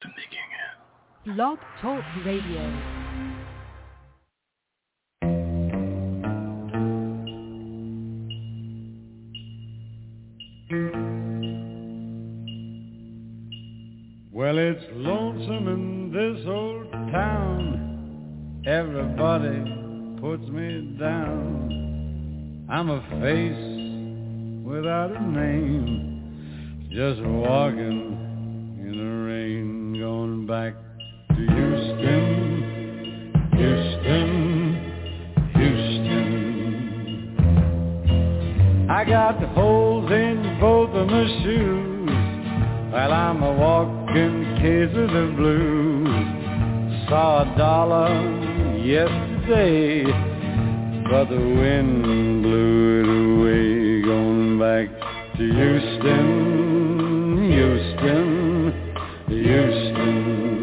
Blog Talk Radio. Well, it's lonesome in this old town. Everybody puts me down. I'm a face without a name, just walking in the rain, going back to Houston, Houston, Houston. I got holes in both of my shoes. Well, I'm a walking case of the blues. Saw $1 yesterday, but the wind blew it away. Going back to Houston, Houston, Houston.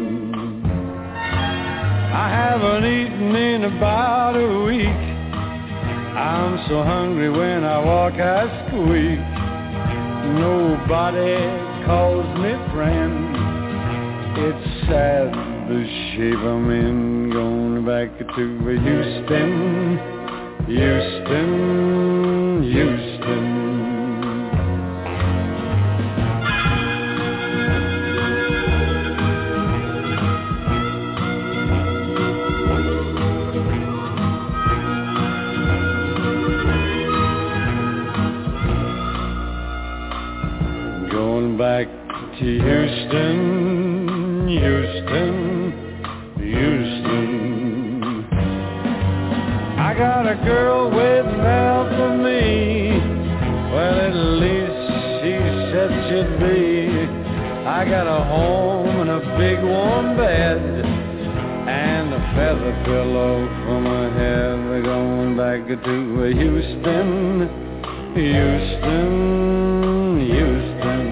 I haven't eaten in about a week. I'm so hungry when I walk I squeak. Nobody calls me friend. It's sad the shape I'm in. Going back to Houston, Houston, Houston. Going back to Houston, Houston, Houston. I got a girl waiting out for me. Well, at least she said she'd be. I got a home and a big warm bed and a feather pillow for my head. We're going back to Houston, Houston, Houston.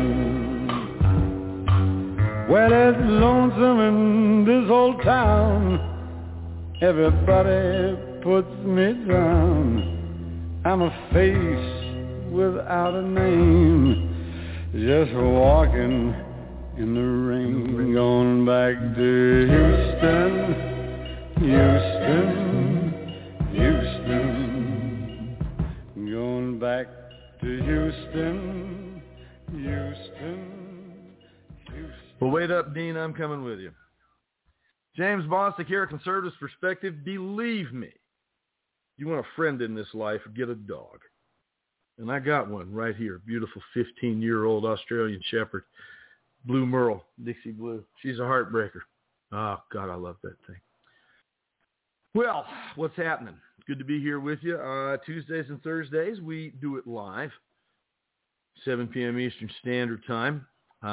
Well, it's lonesome in this old town. Everybody puts me down. I'm a face without a name, just walking in the rain. Going back to Houston, Houston, Houston. Going back to Houston, Houston. Well, wait up, Dean. I'm coming with you. James Bostic here, Conservatives Perspective. Believe me, you want a friend in this life, get a dog. And I got one right here. Beautiful 15-year-old Australian Shepherd, Blue Merle, Dixie Blue. She's a heartbreaker. Oh, God, I love that thing. Well, what's happening? Good to be here with you. Tuesdays and Thursdays, we do it live, 7 p.m. Eastern Standard Time.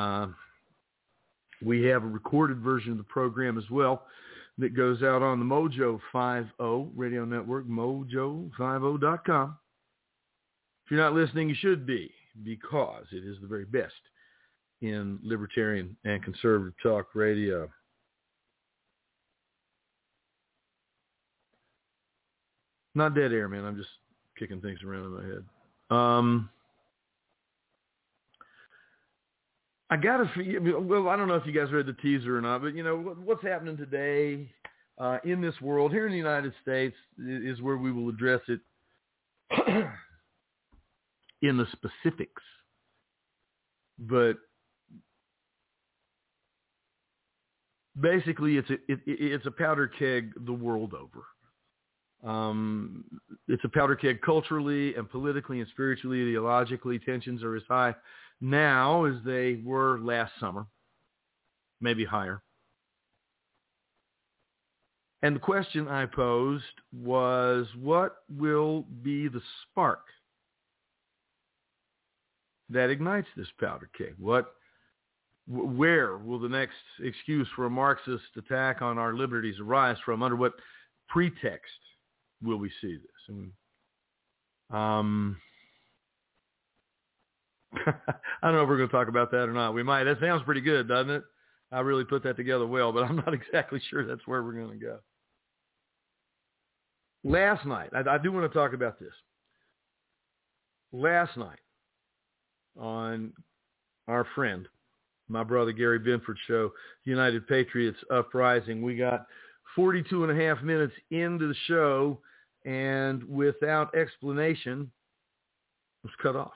We have a recorded version of the program as well that goes out on the Mojo 50 radio network, mojo50.com. If you're not listening, you should be, because it is the very best in libertarian and conservative talk radio. Not dead air, man. I'm just kicking things around in my head. I don't know if you guys read the teaser or not, but, you know, what's happening today in this world, here in the United States, is where we will address it in the specifics. But basically, it's a powder keg the world over. It's a powder keg culturally and politically and spiritually, ideologically. Tensions are as high now as they were last summer, maybe higher. And the question I posed was, what will be the spark that ignites this powder keg? Where will the next excuse for a Marxist attack on our liberties arise from? Under what pretext will we see this? I don't know if we're going to talk about that or not. We might. That sounds pretty good, doesn't it? I really put that together well, but I'm not exactly sure that's where we're going to go. Last night, I do want to talk about this. Last night, on our friend my brother Gary Benford show, United Patriots Uprising. We got 42 and a half minutes into the show, and without explanation, it was cut off.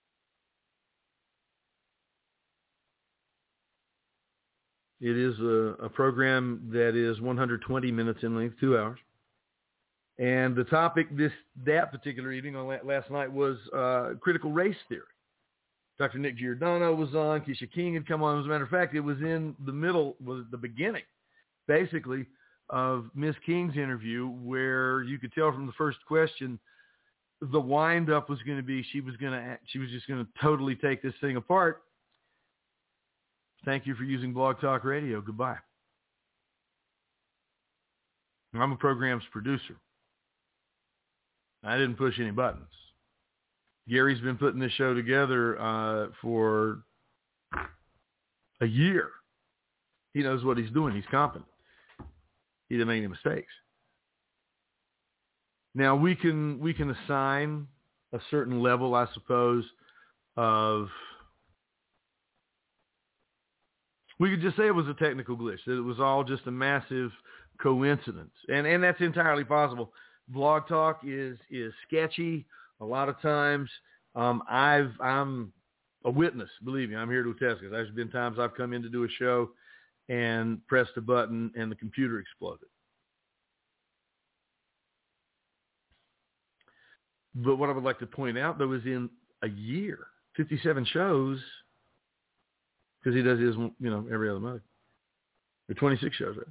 It is a program that is 120 minutes in length, 2 hours. And the topic that particular evening, last night, was critical race theory. Dr. Nick Giordano was on. Keisha King had come on. As a matter of fact, it was in the middle, was the beginning, basically, of Miss King's interview, where you could tell from the first question, the wind-up was going to be she was just going to totally take this thing apart. Thank you for using Blog Talk Radio. Goodbye. I'm a program's producer. I didn't push any buttons. Gary's been putting this show together for a year. He knows what he's doing. He's competent. He didn't make any mistakes. Now, we can assign a certain level, I suppose, of... We could just say it was a technical glitch, that it was all just a massive coincidence. And that's entirely possible. Blog Talk is sketchy a lot of times. I'm a witness, believe me. I'm here to attest, because there's been times I've come in to do a show and pressed a button and the computer exploded. But what I would like to point out, though, is in a year, 57 shows, because he does his, every other month. There are 26 shows, right?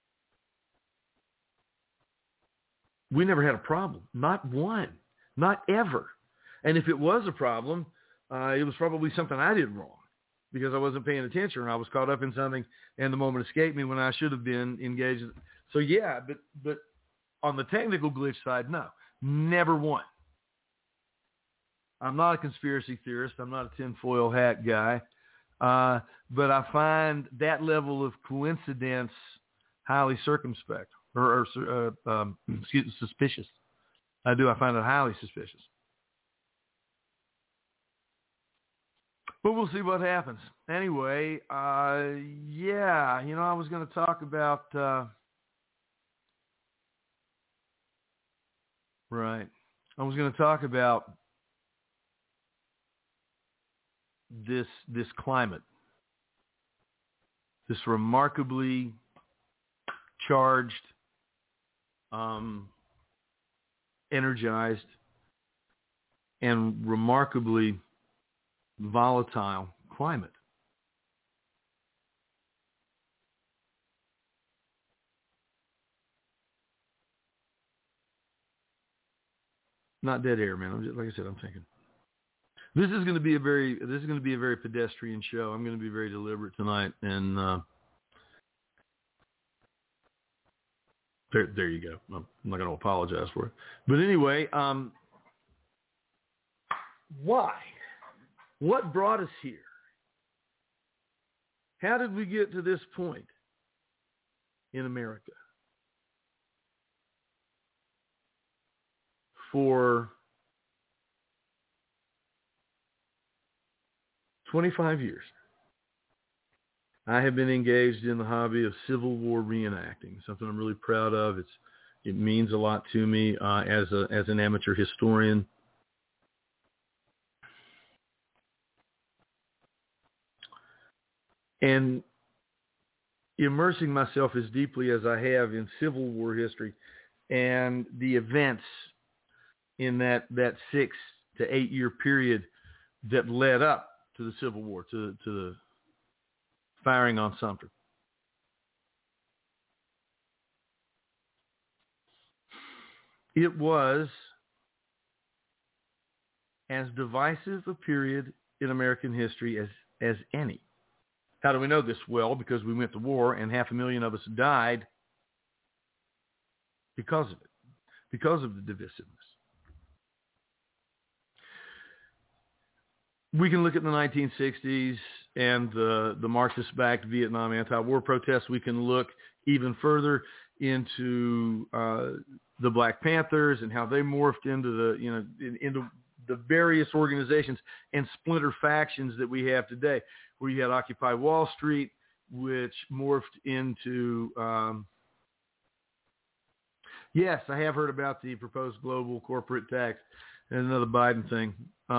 We never had a problem. Not one. Not ever. And if it was a problem, it was probably something I did wrong, because I wasn't paying attention, or I was caught up in something and the moment escaped me when I should have been engaged. So, yeah, but on the technical glitch side, no. Never one. I'm not a conspiracy theorist. I'm not a tinfoil hat guy. But I find that level of coincidence highly circumspect or suspicious. I find it highly suspicious. But we'll see what happens. Anyway, I was going to talk about, I was going to talk about this climate, this remarkably charged, energized, and remarkably volatile climate. Not dead air, man. Like I said, I'm thinking. This is going to be a very pedestrian show. I'm going to be very deliberate tonight, and there you go. I'm not going to apologize for it. But anyway, why? What brought us here? How did we get to this point in America? For 25 years, I have been engaged in the hobby of Civil War reenacting, something I'm really proud of. It means a lot to me as an amateur historian. And immersing myself as deeply as I have in Civil War history and the events in that 6 to 8 year period that led up to the Civil War, to the firing on Sumter. It was as divisive a period in American history as any. How do we know this? Well, because we went to war and 500,000 of us died because of it, because of the divisiveness. We can look at the 1960s and the Marxist-backed Vietnam anti-war protests. We can look even further into the Black Panthers and how they morphed into into the various organizations and splinter factions that we have today. where you had Occupy Wall Street, which morphed into, yes, I have heard about the proposed global corporate tax and another Biden thing.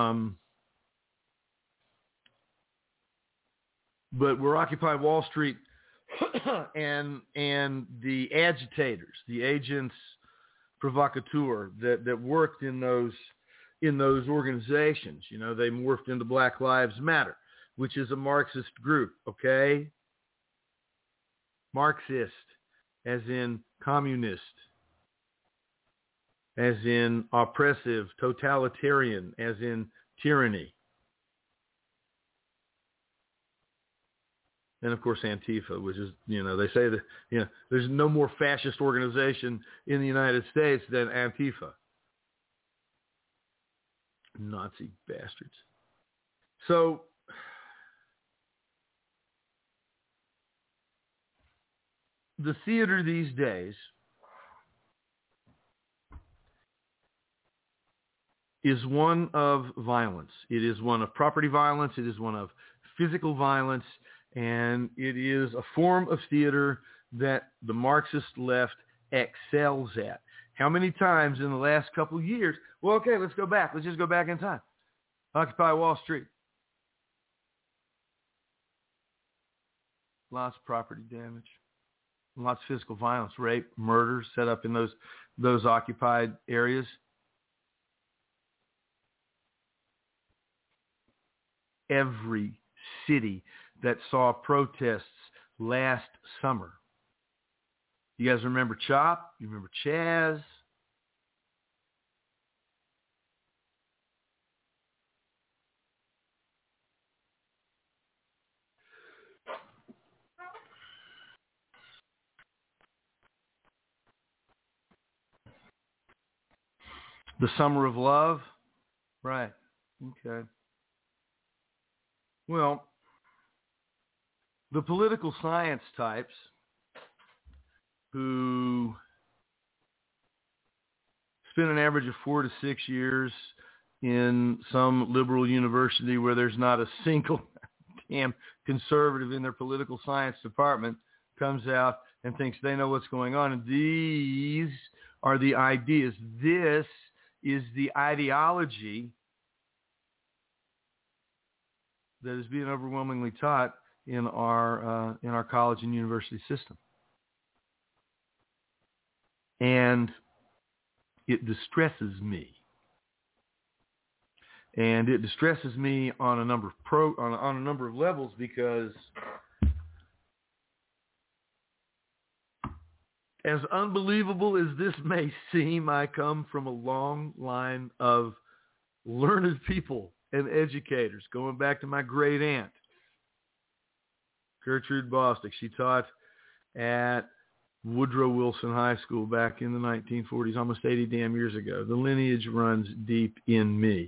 But we're Occupy Wall Street and the agitators, the agents provocateur that worked in those organizations. You know, they morphed into Black Lives Matter, which is a Marxist group, okay? Marxist, as in communist, as in oppressive, totalitarian, as in tyranny. And, of course, Antifa, which is, you know, they say that, you know, there's no more fascist organization in the United States than Antifa. Nazi bastards. So, the theater these days is one of violence. It is one of property violence. It is one of physical violence. And it is a form of theater that the Marxist left excels at. How many times in the last couple of years? Well, okay, let's go back. Let's just go back in time. Occupy Wall Street. Lots of property damage. Lots of physical violence, rape, murder set up in those occupied areas. Every city that saw protests last summer. You guys remember CHOP? You remember Chaz? The Summer of Love? Right. Okay. Well, the political science types who spend an average of 4 to 6 years in some liberal university where there's not a single damn conservative in their political science department comes out and thinks they know what's going on. And these are the ideas. This is the ideology that is being overwhelmingly taught in our college and university system. And it distresses me. And it distresses me on a number of on a number of levels, because as unbelievable as this may seem, I come from a long line of learned people and educators, going back to my great aunt, Gertrude Bostick. She taught at Woodrow Wilson High School back in the 1940s, almost 80 damn years ago. The lineage runs deep in me.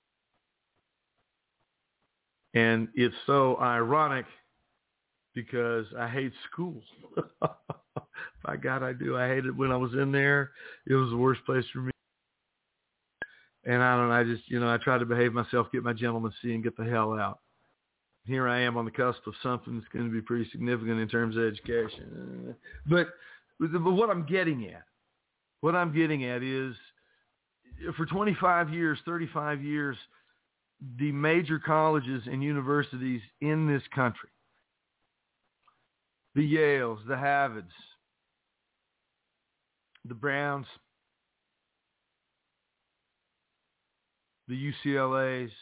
And it's so ironic because I hate school. By God, I do. I hated it when I was in there. It was the worst place for me. And I tried to behave myself, get my gentleman's C, and get the hell out. Here I am on the cusp of something that's going to be pretty significant in terms of education. But what I'm getting at is for 25 years, 35 years, the major colleges and universities in this country, the Yales, the Harvards, the Browns, the UCLAs,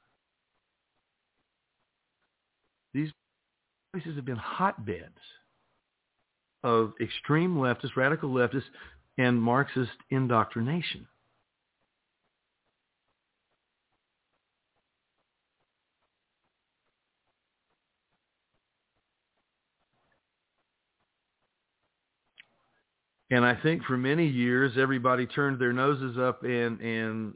these places have been hotbeds of extreme leftists, radical leftists, and Marxist indoctrination. And I think for many years, everybody turned their noses up and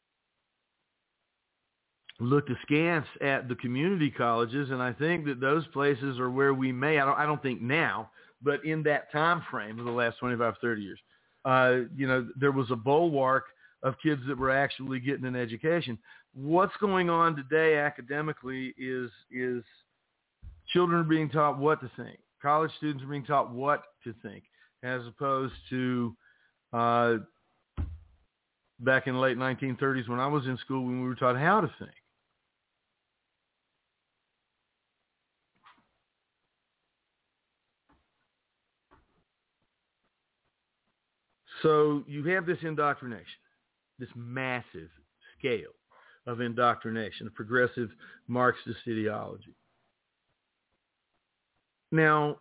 looked askance at the community colleges, and I think that those places are where we may, I don't think now, but in that time frame of the last 25, 30 years, there was a bulwark of kids that were actually getting an education. What's going on today academically is Children are being taught what to think. College students are being taught what to think, as opposed to back in the late 1930s when I was in school, when we were taught how to think. So you have this indoctrination, this massive scale of indoctrination, a progressive Marxist ideology. Now,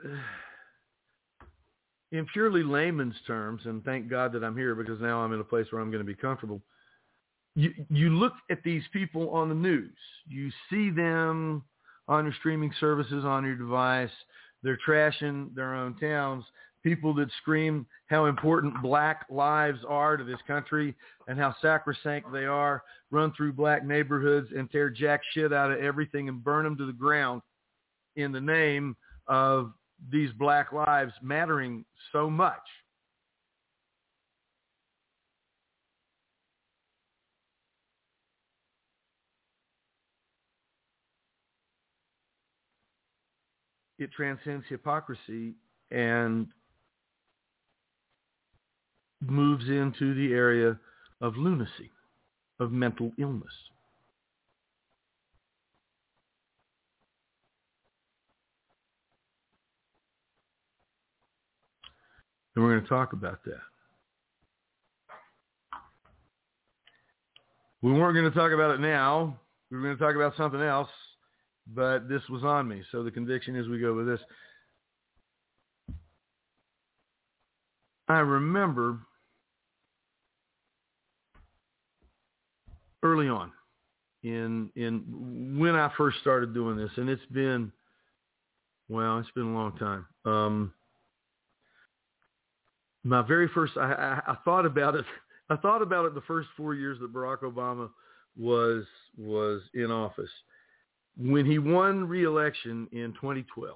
in purely layman's terms, and thank God that I'm here because now I'm in a place where I'm going to be comfortable, you look at these people on the news. You see them on your streaming services, on your device. They're trashing their own towns. People that scream how important black lives are to this country and how sacrosanct they are, run through black neighborhoods and tear jack shit out of everything and burn them to the ground in the name of these black lives mattering so much. It transcends hypocrisy and moves into the area of lunacy, of mental illness. And we're going to talk about that. We weren't going to talk about it now. We were going to talk about something else, but this was on me. So the conviction is we go with this. I remember early on in when I first started doing this, and it's been a long time. My very first, I thought about it. I thought about it the first 4 years that Barack Obama was in office. When he won re-election in 2012,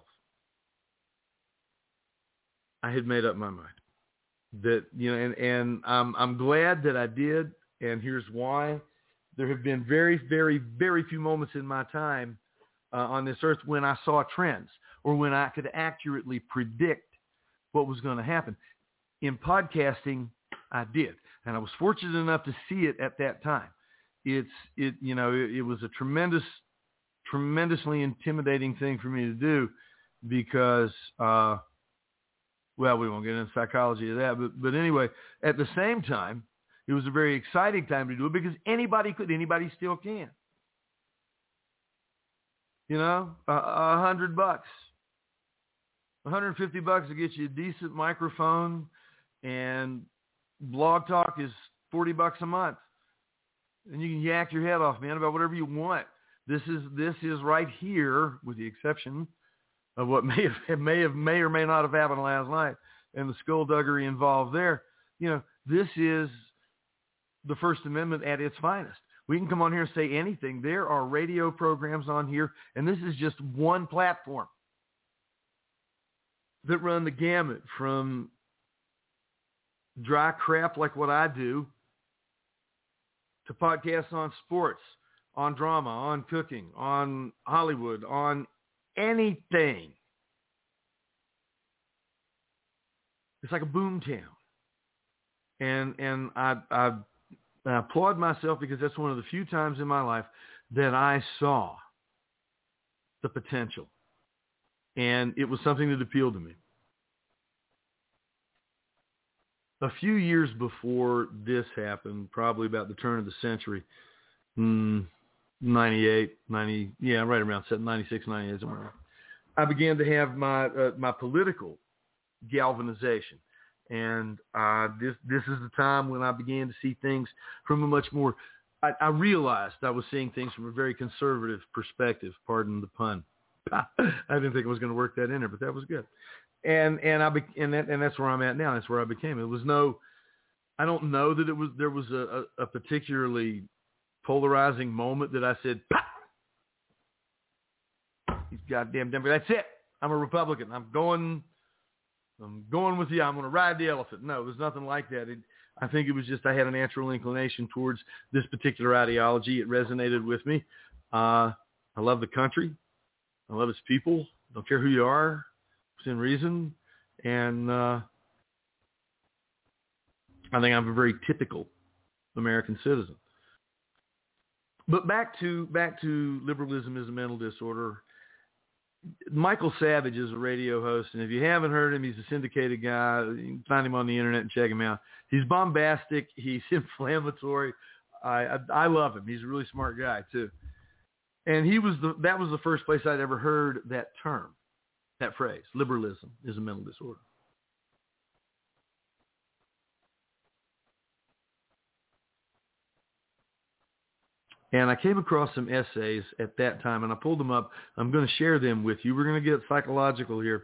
I had made up my mind that, and I'm glad that I did. And here's why. There have been very, very, very few moments in my time on this earth when I saw trends or when I could accurately predict what was going to happen. In podcasting, I did, and I was fortunate enough to see it at that time. It was a tremendously intimidating thing for me to do because, we won't get into psychology of that, but anyway, at the same time, it was a very exciting time to do it because anybody still can. $100, $150 to get you a decent microphone, and Blog Talk is $40 a month. And you can yak your head off, man, about whatever you want. This is right here, with the exception of what may or may not have happened last night and the skullduggery involved there. This is the First Amendment at its finest. We can come on here and say anything. There are radio programs on here, and this is just one platform that run the gamut from dry crap like what I do to podcasts on sports, on drama, on cooking, on Hollywood, on anything. It's like a boom town. And I applaud myself because that's one of the few times in my life that I saw the potential. And it was something that appealed to me. A few years before this happened, probably about the turn of the century, 98, 90, right around 96, 98, somewhere around, I began to have my political galvanization. And this is the time when I began to see things from a much more, I realized I was seeing things from a very conservative perspective, pardon the pun. I didn't think I was going to work that in there, but that was good. And that's where I'm at now. That's where I became. It was I don't know that there was a particularly polarizing moment that I said, these goddamn Democrats, that's it. I'm a Republican. I'm going with you. I'm going to ride the elephant. No, it was nothing like that. I think it was just I had a natural inclination towards this particular ideology. It resonated with me. I love the country. I love its people. Don't care who you are, within reason. And I think I'm a very typical American citizen. But back to liberalism is a mental disorder. Michael Savage is a radio host, and if you haven't heard him, he's a syndicated guy. You can find him on the internet and check him out. He's bombastic. He's inflammatory. I love him. He's a really smart guy too. And that was the first place I'd ever heard that term, that phrase, liberalism is a mental disorder. And I came across some essays at that time, and I pulled them up. I'm going to share them with you. We're going to get psychological here.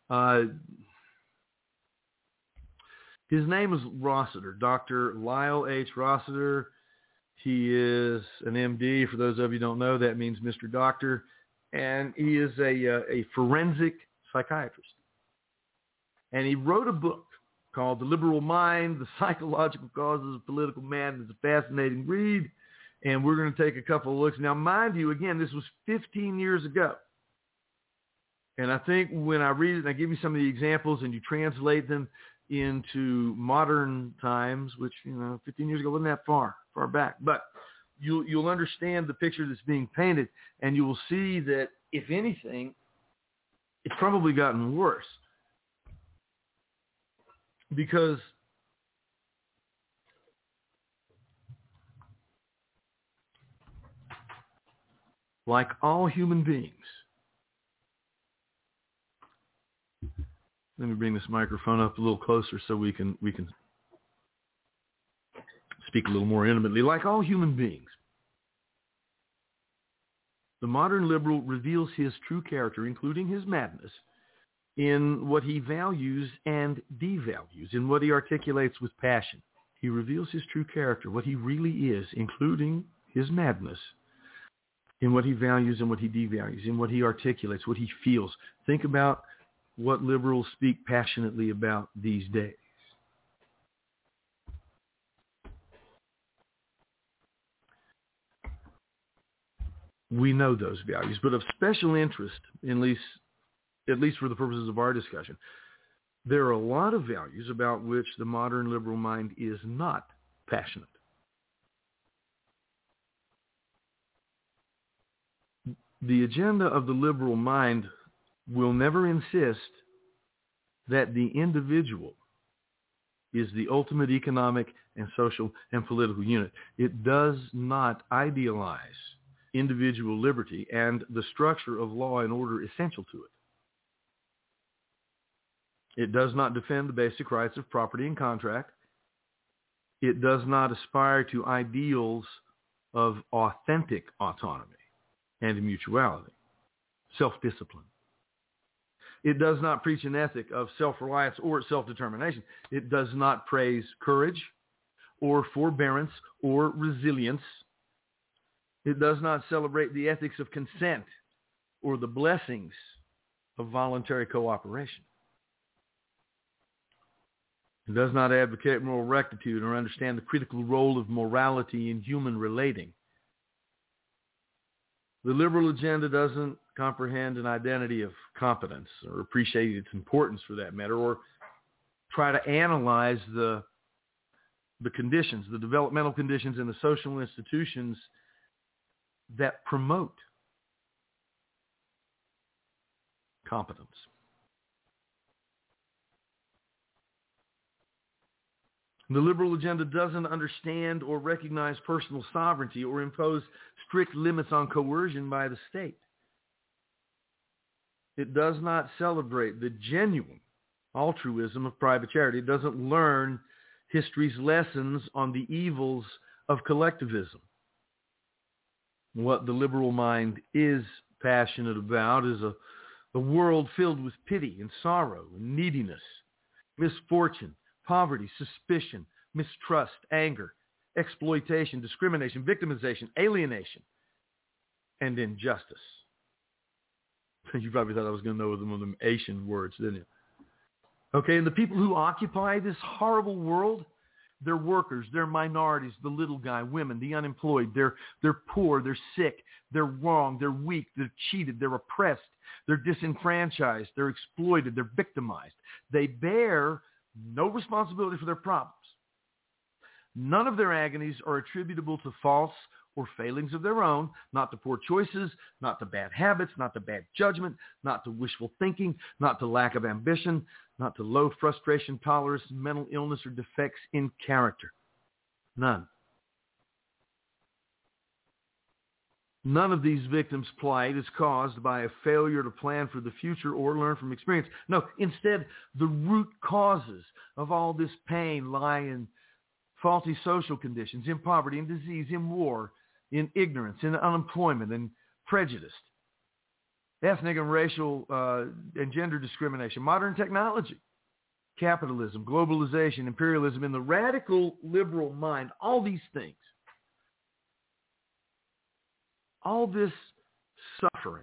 His name is Rossiter, Dr. Lyle H. Rossiter. He is an MD. For those of you who don't know, that means Mr. Doctor. And he is a forensic psychiatrist. And he wrote a book called The Liberal Mind, The Psychological Causes of Political Madness. It's a fascinating read. And we're going to take a couple of looks. Now, mind you, again, this was 15 years ago. And I think when I read it and I give you some of the examples and you translate them into modern times, which, 15 years ago wasn't that far back. But you'll understand the picture that's being painted, and you will see that, if anything, it's probably gotten worse. Because like all human beings, let me bring this microphone up a little closer so we can speak a little more intimately. Like all human beings, the modern liberal reveals his true character, including his madness, in what he values and devalues, in what he articulates with passion. He reveals his true character, what he really is, including his madness, in what he values and what he devalues, in what he articulates, what he feels. Think about what liberals speak passionately about these days. We know those values, but of special interest, at least for the purposes of our discussion, there are a lot of values about which the modern liberal mind is not passionate. The agenda of the liberal mind will never insist that the individual is the ultimate economic and social and political unit. It does not idealize individual liberty and the structure of law and order essential to it. It does not defend the basic rights of property and contract. It does not aspire to ideals of authentic autonomy and mutuality, self-discipline. It does not preach an ethic of self-reliance or self-determination. It does not praise courage or forbearance or resilience. It does not celebrate the ethics of consent or the blessings of voluntary cooperation. It does not advocate moral rectitude or understand the critical role of morality in human relating. The liberal agenda doesn't comprehend an identity of competence or appreciate its importance for that matter, or try to analyze the conditions, the developmental conditions in the social institutions that promote competence. The liberal agenda doesn't understand or recognize personal sovereignty or impose strict limits on coercion by the state. It does not celebrate the genuine altruism of private charity. It doesn't learn history's lessons on the evils of collectivism. What the liberal mind is passionate about is a world filled with pity and sorrow and neediness, misfortune, poverty, suspicion, mistrust, anger, exploitation, discrimination, victimization, alienation, and injustice. You probably thought I was going to know one of them Asian words, didn't you? Okay, and the people who occupy this horrible world, they're workers, they're minorities, the little guy, women, the unemployed, they're poor, they're sick, They're wrong. They're weak. They're cheated. They're oppressed. They're disenfranchised. They're exploited. They're victimized. They bear no responsibility for their problems. None of their agonies are attributable to faults or failings of their own, not to poor choices, not to bad habits, not to bad judgment, not to wishful thinking, not to lack of ambition, not to low frustration tolerance, mental illness, or defects in character. None. None of these victims' plight is caused by a failure to plan for the future or learn from experience. No, instead, the root causes of all this pain lie in faulty social conditions, in poverty, in disease, in war, in ignorance, in unemployment, in prejudice, ethnic and racial and gender discrimination, modern technology, capitalism, globalization, imperialism, in the radical liberal mind, all these things. All this suffering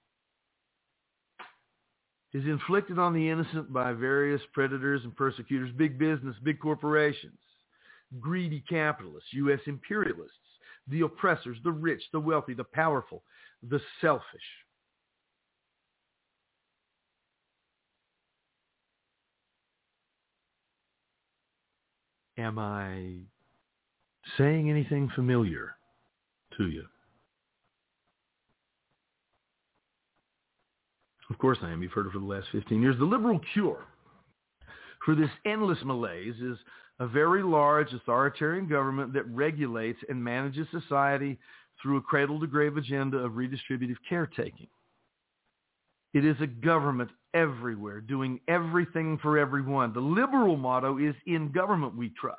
is inflicted on the innocent by various predators and persecutors, big business, big corporations, greedy capitalists, U.S. imperialists, the oppressors, the rich, the wealthy, the powerful, the selfish. Am I saying anything familiar to you? Of course I am. You've heard it for the last 15 years. The liberal cure for this endless malaise is a very large authoritarian government that regulates and manages society through a cradle-to-grave agenda of redistributive caretaking. It is a government everywhere, doing everything for everyone. The liberal motto is, in government we trust.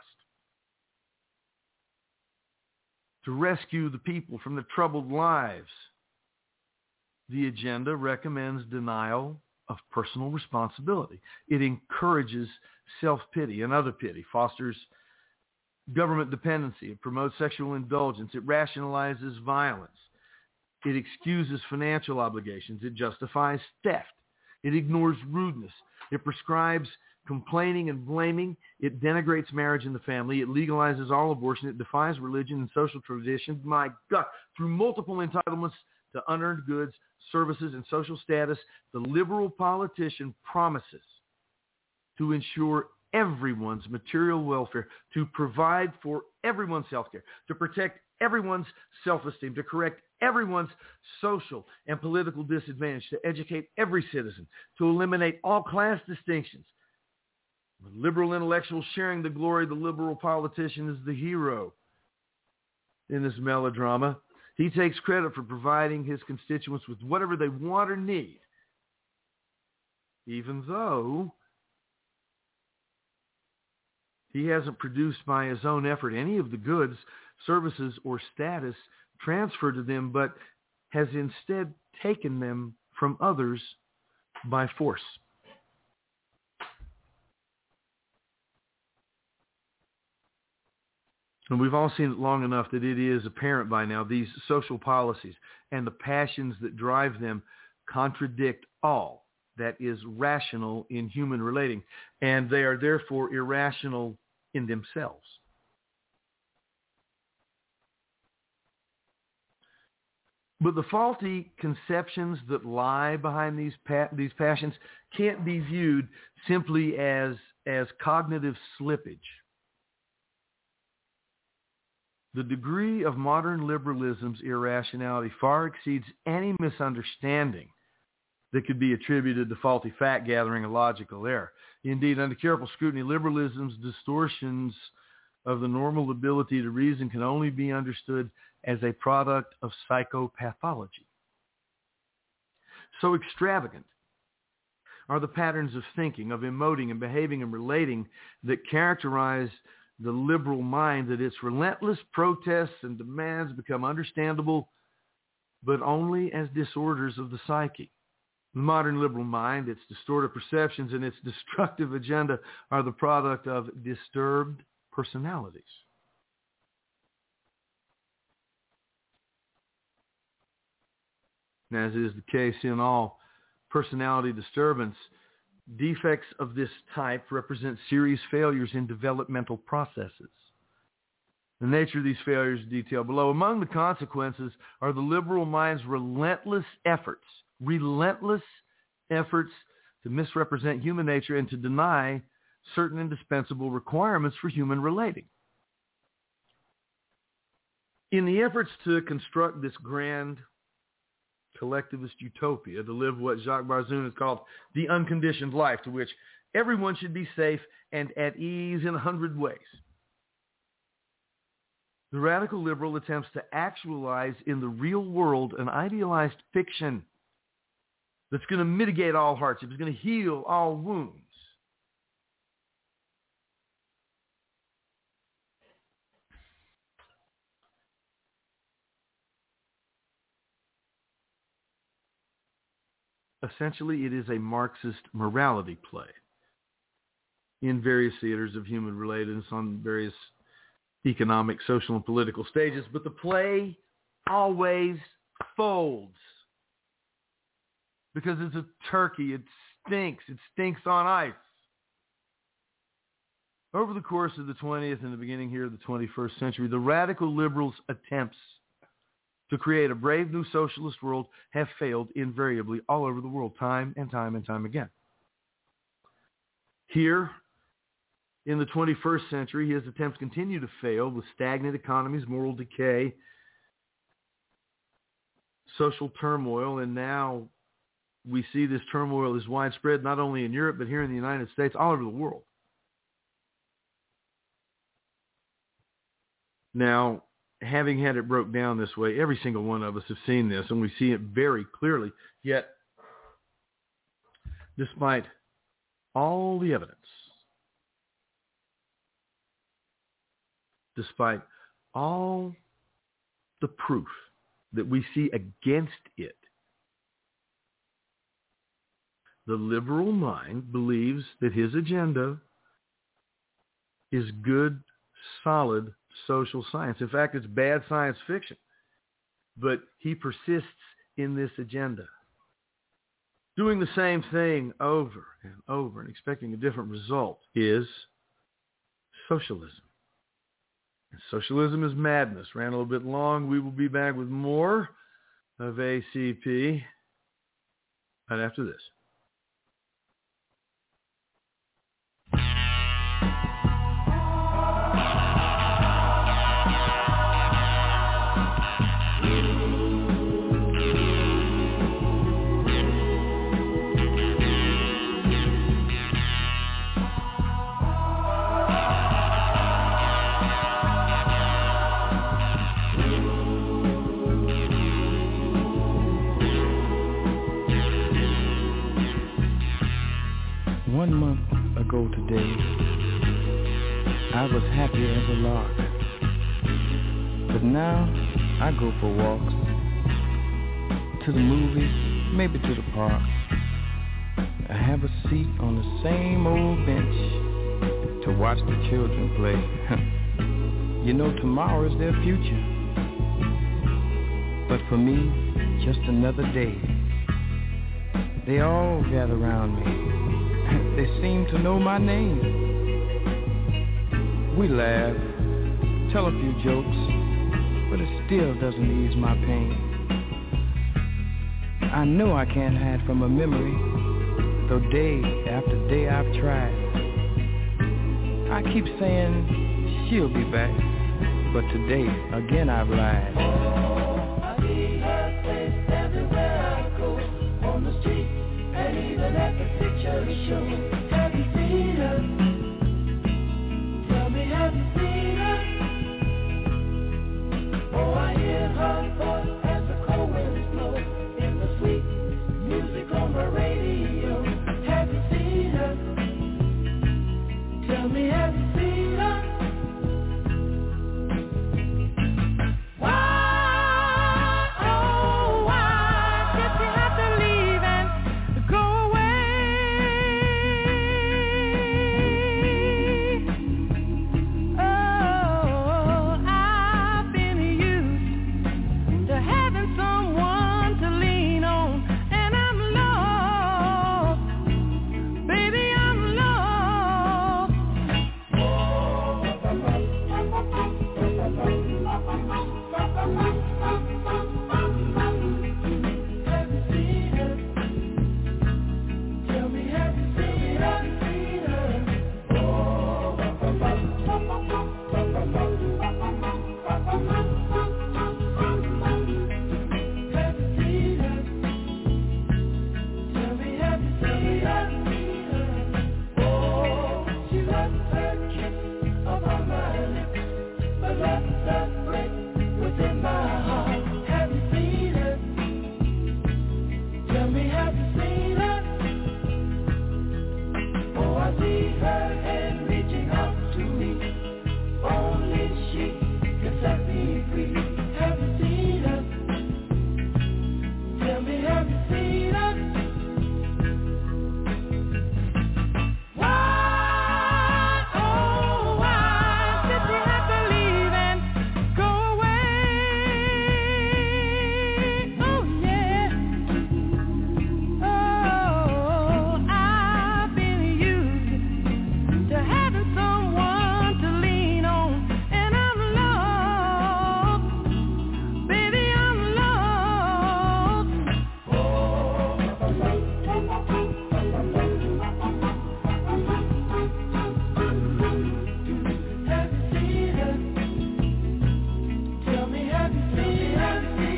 To rescue the people from their troubled lives, the agenda recommends denial of personal responsibility. It encourages self-pity and other pity, fosters government dependency, it promotes sexual indulgence, it rationalizes violence, it excuses financial obligations, it justifies theft, it ignores rudeness, it prescribes complaining and blaming, it denigrates marriage and the family, it legalizes all abortion, it defies religion and social tradition. My God, through multiple entitlements to unearned goods, services, and social status, the liberal politician promises to ensure everyone's material welfare, to provide for everyone's health care, to protect everyone's self-esteem, to correct everyone's social and political disadvantage, to educate every citizen, to eliminate all class distinctions. The liberal intellectual sharing the glory, the liberal politician is the hero in this melodrama. He takes credit for providing his constituents with whatever they want or need, even though he hasn't produced by his own effort any of the goods, services, or status transferred to them, but has instead taken them from others by force. And we've all seen it long enough that it is apparent by now these social policies and the passions that drive them contradict all that is rational in human relating, and they are therefore irrational in themselves. But the faulty conceptions that lie behind these passions can't be viewed simply as cognitive slippage. The degree of modern liberalism's irrationality far exceeds any misunderstanding that could be attributed to faulty fact-gathering and logical error. Indeed, under careful scrutiny, liberalism's distortions of the normal ability to reason can only be understood as a product of psychopathology. So extravagant are the patterns of thinking, of emoting and behaving and relating that characterize the liberal mind that its relentless protests and demands become understandable, but only as disorders of the psyche. The modern liberal mind, its distorted perceptions, and its destructive agenda are the product of disturbed personalities. As is the case in all personality disturbance, defects of this type represent serious failures in developmental processes. The nature of these failures is detailed below. Among the consequences are the liberal mind's relentless efforts to misrepresent human nature and to deny certain indispensable requirements for human relating. In the efforts to construct this grand collectivist utopia, to live what Jacques Barzun has called the unconditioned life, to which everyone should be safe and at ease in 100 ways, the radical liberal attempts to actualize in the real world an idealized fiction that's going to mitigate all hardship, is going to heal all wounds. Essentially, it is a Marxist morality play in various theaters of human relatedness on various economic, social, and political stages, but the play always folds because it's a turkey. It stinks on ice. Over the course of the 20th and the beginning here of the 21st century, the radical liberals' attempts to create a brave new socialist world have failed invariably all over the world, time and time and time again. Here, in the 21st century, his attempts continue to fail with stagnant economies, moral decay, social turmoil, and now we see this turmoil is widespread not only in Europe, but here in the United States, all over the world. Now, having had it broke down this way, every single one of us have seen this, and we see it very clearly. Yet, despite all the evidence, despite all the proof that we see against it, the liberal mind believes that his agenda is good, solid social science. In fact, it's bad science fiction. But he persists in this agenda, doing the same thing over and over and expecting a different result is socialism. And socialism is madness. Ran a little bit long. We will be back with more of ACP right after this. One month ago today, I was happy as a lark. But now, I go for walks, to the movies, maybe to the park. I have a seat on the same old bench to watch the children play. You know, tomorrow is their future. But for me, just another day. They all gather around me. They seem to know my name. We laugh, tell a few jokes, but it still doesn't ease my pain. I know I can't hide from a memory, though day after day I've tried. I keep saying she'll be back, but today again I've lied. I see her face everywhere I go, on the street and even at the picture show. Have you seen her? Tell me, have you seen her? Oh, I hear her voice as the cold winds blow in the sweet music on the radio. Have you seen her? Tell me, have you seen her? Why? see her and reaching out to me. Only she can set me free. Have you seen her? Tell me, have you seen her? Why, oh, why did she have to leave and go away? Oh, yeah. Oh, I've been used to having someone to lean on, and I'm lost, baby, I'm lost. Have you seen her? Tell me, have you seen her?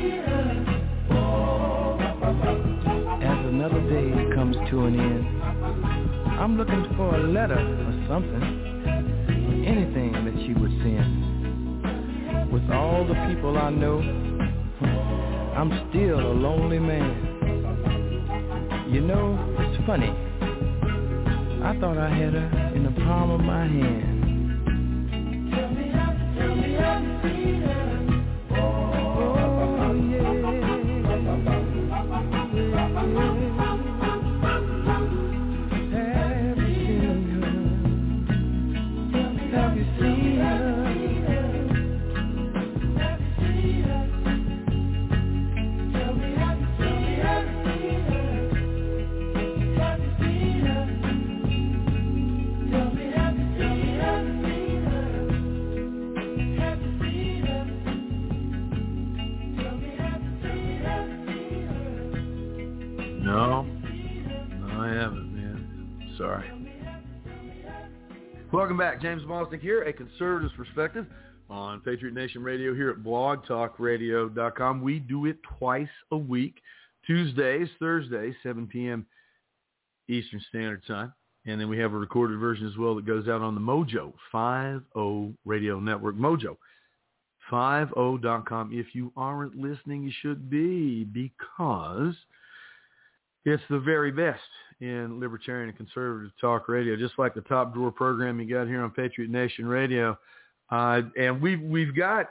As another day comes to an end, I'm looking for a letter or something, anything that she would send. With all the people I know, I'm still a lonely man. You know, it's funny. I thought I had her in the palm of my hand. Tell me, have you seen her? Oh, yeah. Have you seen her? Have you seen her? Tell me, have you seen her? Have you seen her? Tell me, have you seen her? Have you seen her? Tell me, have you seen her? No, I haven't, man. Sorry. Welcome back. James Bosnick here, A Conservative's Perspective on Patriot Nation Radio here at blogtalkradio.com. We do it twice a week, Tuesdays, Thursdays, 7 p.m. Eastern Standard Time. And then we have a recorded version as well that goes out on the Mojo 50 Radio Network. Mojo 50.com. If you aren't listening, you should be, because it's the very best in libertarian and conservative talk radio, just like the top drawer program you got here on Patriot Nation Radio. And we've talked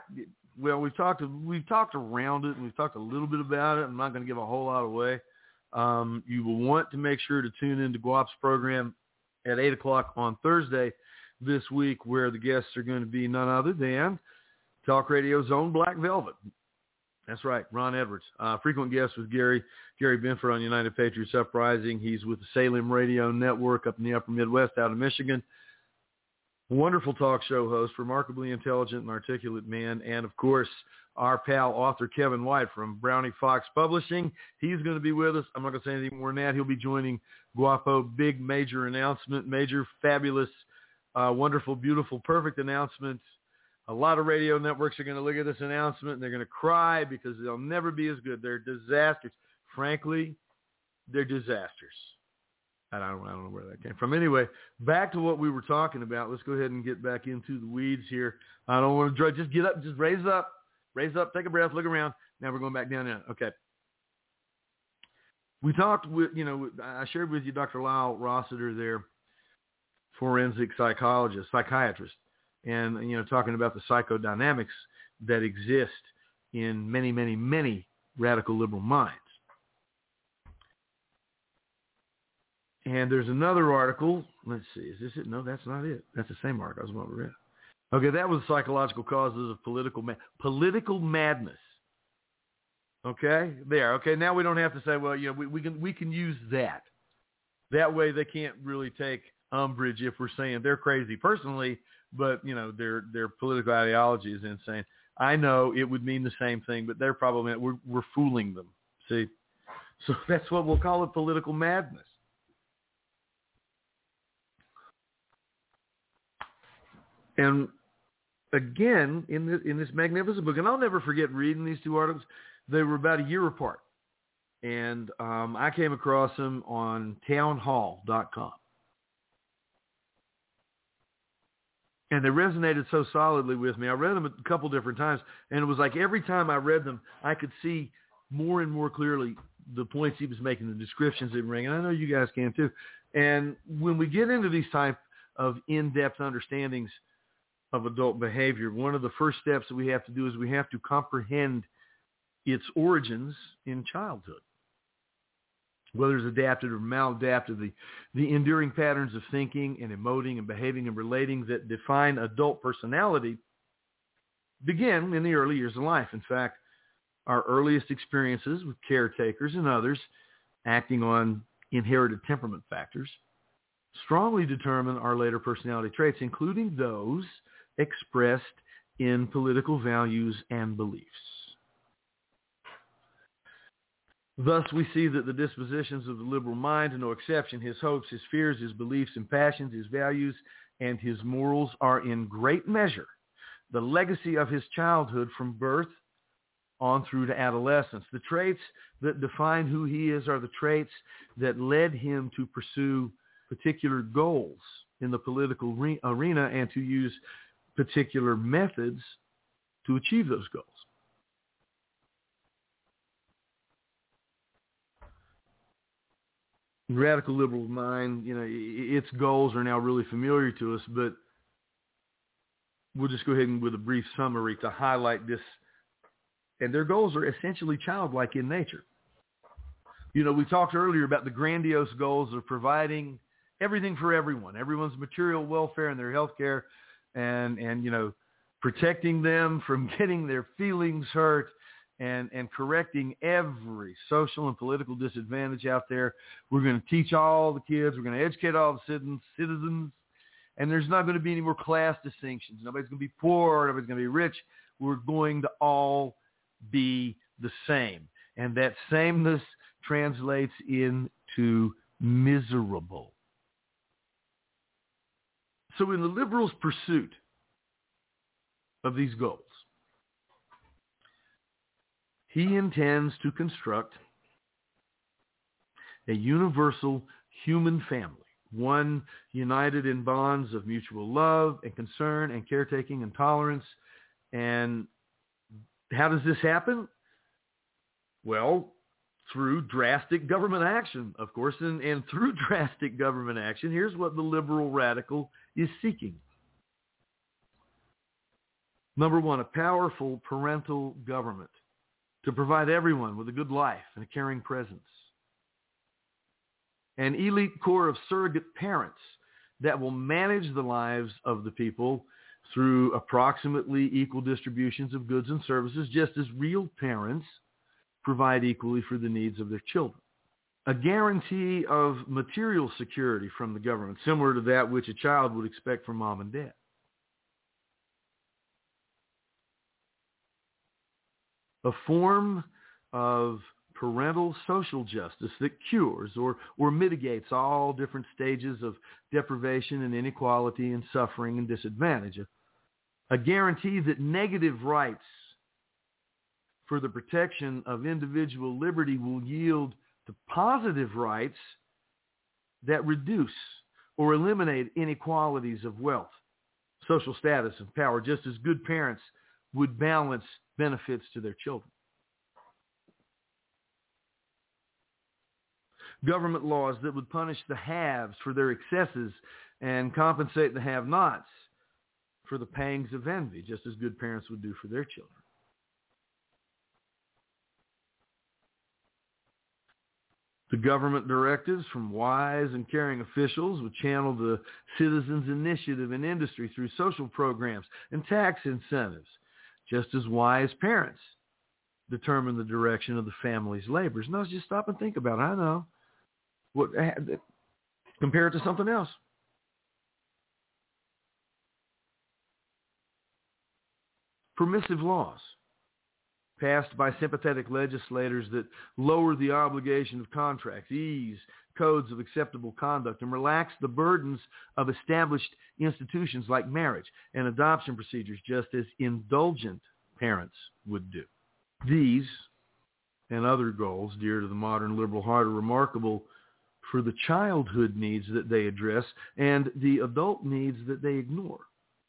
around it, and we've talked a little bit about it. I'm not going to give a whole lot away. You will want to make sure to tune into Guap's program at 8 o'clock on Thursday this week, where the guests are going to be none other than Talk Radio's own Black Velvet. That's right, Ron Edwards. Frequent guest with Gary Benford on United Patriots Uprising. He's with the Salem Radio Network up in the upper Midwest out of Michigan. Wonderful talk show host, remarkably intelligent and articulate man. And, of course, our pal, author Kevin White from Brownie Fox Publishing. He's going to be with us. I'm not going to say anything more than that. He'll be joining Guapo. Big, major announcement, major, fabulous, wonderful, beautiful, perfect announcement. A lot of radio networks are going to look at this announcement and they're going to cry because they'll never be as good. They're disasters. Frankly, they're disasters. I don't know where that came from. Anyway, back to what we were talking about. Let's go ahead and get back into the weeds here. I don't want to just get up, just raise up, take a breath, look around. Now we're going back down now. Okay. We talked with, I shared with you Dr. Lyle Rossiter there, forensic psychiatrist. And, talking about the psychodynamics that exist in many, many, many radical liberal minds. And there's another article. Let's see. Is this it? No, that's not it. That's the same article I was going to read. Okay, that was psychological causes of political madness. Okay, there. Okay, now we don't have to say, well, we can use that. That way they can't really take umbrage if we're saying they're crazy personally, but their political ideology is insane. I know it would mean the same thing, but they're probably we're fooling them. See, so that's what we'll call it, political madness. And again, in this magnificent book, and I'll never forget reading these two articles. They were about a year apart, and I came across them on townhall.com. And they resonated so solidly with me. I read them a couple different times, and it was like every time I read them, I could see more and more clearly the points he was making, the descriptions they bring. And I know you guys can too. And when we get into these type of in-depth understandings of adult behavior, one of the first steps that we have to do is we have to comprehend its origins in childhood. Whether it's adaptive or maladaptive, the enduring patterns of thinking and emoting and behaving and relating that define adult personality begin in the early years of life. In fact, our earliest experiences with caretakers and others acting on inherited temperament factors strongly determine our later personality traits, including those expressed in political values and beliefs. Thus, we see that the dispositions of the liberal mind are no exception. His hopes, his fears, his beliefs and passions, his values, and his morals are in great measure the legacy of his childhood from birth on through to adolescence. The traits that define who he is are the traits that led him to pursue particular goals in the political arena and to use particular methods to achieve those goals. Radical liberal mind, its goals are now really familiar to us, but we'll just go ahead and with a brief summary to highlight this. And their goals are essentially childlike in nature. We talked earlier about the grandiose goals of providing everything for everyone, everyone's material welfare and their health care, and protecting them from getting their feelings hurt, and correcting every social and political disadvantage out there. We're going to teach all the kids. We're going to educate all the citizens. And there's not going to be any more class distinctions. Nobody's going to be poor. Nobody's going to be rich. We're going to all be the same. And that sameness translates into miserable. So in the liberals' pursuit of these goals, he intends to construct a universal human family, one united in bonds of mutual love and concern and caretaking and tolerance. And how does this happen? Well, through drastic government action, of course. And through drastic government action, here's what the liberal radical is seeking. Number one, a powerful parental government to provide everyone with a good life and a caring presence. An elite corps of surrogate parents that will manage the lives of the people through approximately equal distributions of goods and services, just as real parents provide equally for the needs of their children. A guarantee of material security from the government, similar to that which a child would expect from mom and dad. A form of parental social justice that cures or mitigates all different stages of deprivation and inequality and suffering and disadvantage. A guarantee that negative rights for the protection of individual liberty will yield to positive rights that reduce or eliminate inequalities of wealth, social status, and power, just as good parents would balance benefits to their children. Government laws that would punish the haves for their excesses and compensate the have-nots for the pangs of envy, just as good parents would do for their children. The government directives from wise and caring officials would channel the citizens' initiative in industry through social programs and tax incentives, just as wise parents determine the direction of the family's labors. Now, just stop and think about it. I know. Compare it to something else. Permissive laws passed by sympathetic legislators that lower the obligation of contracts, ease codes of acceptable conduct, and relax the burdens of established institutions like marriage and adoption procedures, just as indulgent parents would do. These and other goals dear to the modern liberal heart are remarkable for the childhood needs that they address and the adult needs that they ignore.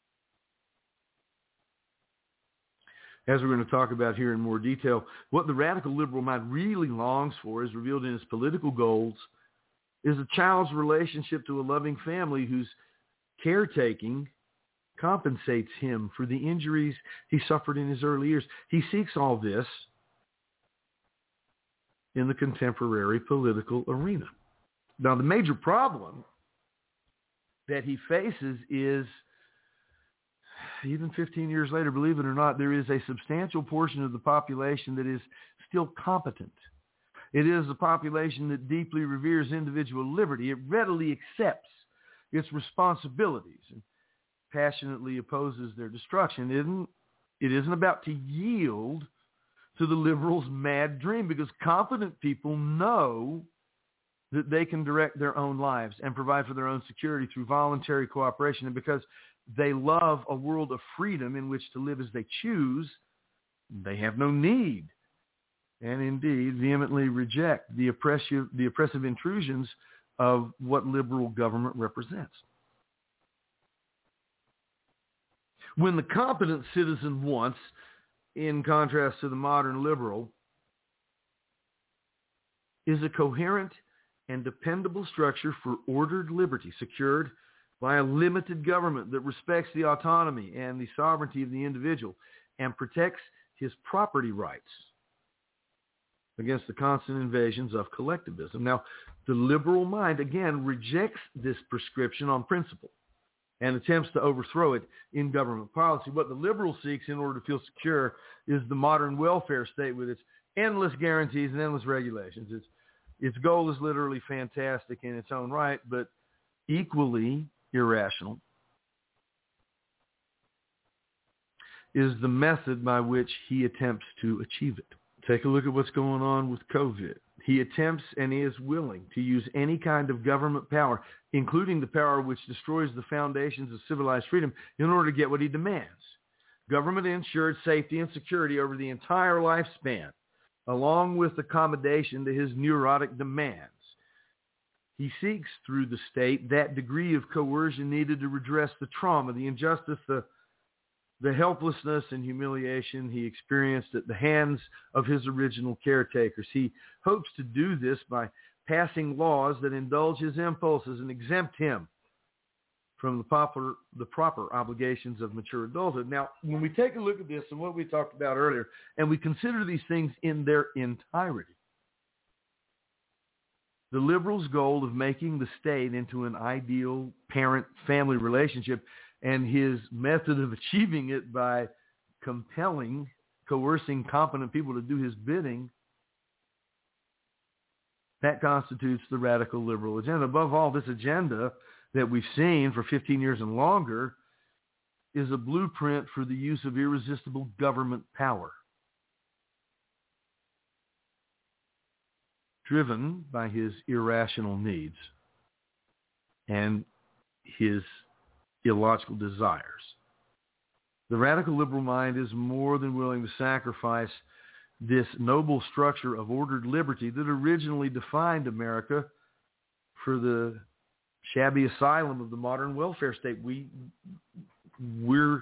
As we're going to talk about here in more detail, what the radical liberal mind really longs for is revealed in his political goals, is a child's relationship to a loving family whose caretaking compensates him for the injuries he suffered in his early years. He seeks all this in the contemporary political arena. Now, the major problem that he faces is, even 15 years later, believe it or not, there is a substantial portion of the population that is still competent. It is a population that deeply reveres individual liberty. It readily accepts its responsibilities and passionately opposes their destruction. It isn't about to yield to the liberals' mad dream, because competent people know that they can direct their own lives and provide for their own security through voluntary cooperation. And because they love a world of freedom in which to live as they choose, they have no need, and indeed vehemently reject the oppressive intrusions of what liberal government represents. When the competent citizen wants, in contrast to the modern liberal, is a coherent and dependable structure for ordered liberty, secured by a limited government that respects the autonomy and the sovereignty of the individual and protects his property rights against the constant invasions of collectivism. Now, the liberal mind, again, rejects this prescription on principle and attempts to overthrow it in government policy. What the liberal seeks in order to feel secure is the modern welfare state with its endless guarantees and endless regulations. Its goal is literally fantastic in its own right, but equally irrational is the method by which he attempts to achieve it. Take a look at what's going on with COVID. He attempts and he is willing to use any kind of government power, including the power which destroys the foundations of civilized freedom, in order to get what he demands. Government-insured safety and security over the entire lifespan, along with accommodation to his neurotic demands. He seeks through the state that degree of coercion needed to redress the trauma, the injustice, the helplessness and humiliation he experienced at the hands of his original caretakers. He hopes to do this by passing laws that indulge his impulses and exempt him from the proper obligations of mature adulthood. Now, when we take a look at this and what we talked about earlier, and we consider these things in their entirety, the liberal's goal of making the state into an ideal parent-family relationship, and his method of achieving it by coercing competent people to do his bidding, that constitutes the radical liberal agenda. Above all, this agenda that we've seen for 15 years and longer is a blueprint for the use of irresistible government power, driven by his irrational needs and his illogical desires. The radical liberal mind is more than willing to sacrifice this noble structure of ordered liberty that originally defined America for the shabby asylum of the modern welfare state. We're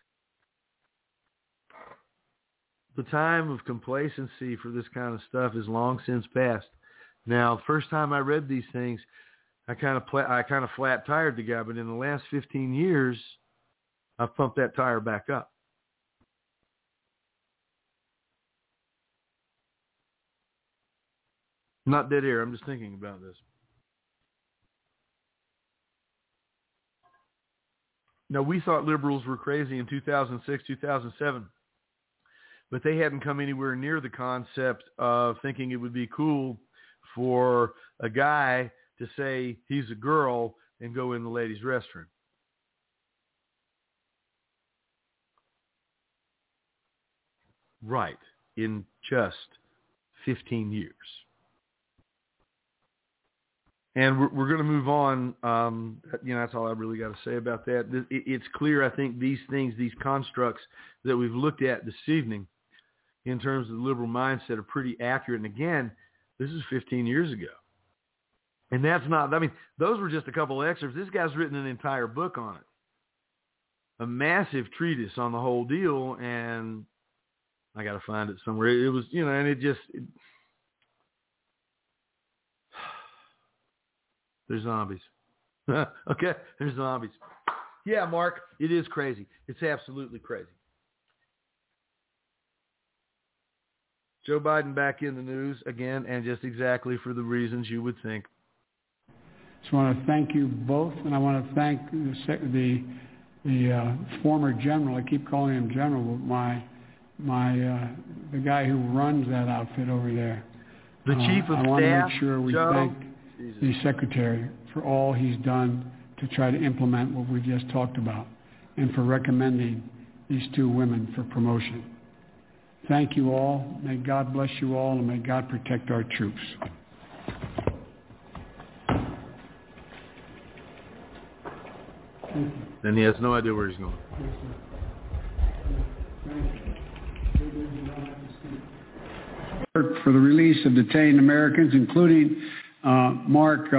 the time of complacency for this kind of stuff is long since past. Now, the first time I read these things, I kind of flat tired the guy, but in the last 15 years, I've pumped that tire back up. Not dead air. I'm just thinking about this. Now, we thought liberals were crazy in 2006, 2007, but they hadn't come anywhere near the concept of thinking it would be cool for a guy to say he's a girl and go in the ladies' restroom. Right, in just 15 years. And we're going to move on. That's all I really got to say about that. It's clear, I think, these things, these constructs that we've looked at this evening in terms of the liberal mindset are pretty accurate. And again, this is 15 years ago. And that's not, those were just a couple of excerpts. This guy's written an entire book on it. A massive treatise on the whole deal, and I got to find it somewhere. It was, and They're zombies. Okay, they're zombies. Yeah, Mark, it is crazy. It's absolutely crazy. Joe Biden back in the news again, and just exactly for the reasons you would think. So I want to thank you both, and I want to thank the former general. I keep calling him general, but the guy who runs that outfit over there. The chief of staff. I want to make sure we Joe, thank the secretary for all he's done to try to implement what we just talked about, and for recommending these two women for promotion. Thank you all. May God bless you all, and may God protect our troops. Then he has no idea where he's going. For the release of detained Americans, including Mark,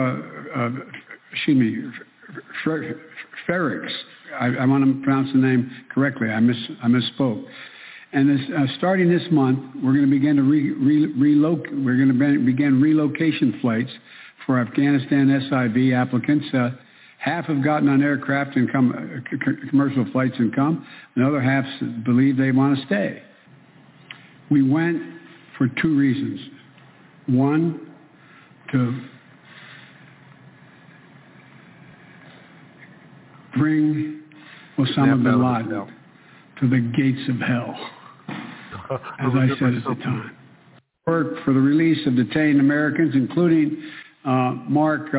Ferrix. I want to pronounce the name correctly. I misspoke. And starting this month, we're going to begin to begin relocation flights for Afghanistan SIV applicants. Half have gotten on aircraft and commercial flights and come. Another half believe they want to stay. We went for two reasons. One, to bring Osama bin Laden to the gates of hell, as I said at the time. Work for the release of detained Americans, including Mark,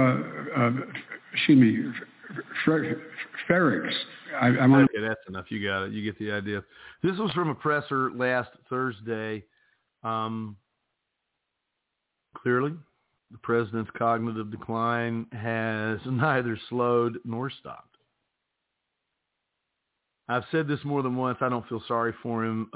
Ferrix. Okay, that's enough. You got it. You get the idea. This was from a presser last Thursday. Clearly, the president's cognitive decline has neither slowed nor stopped. I've said this more than once. I don't feel sorry for him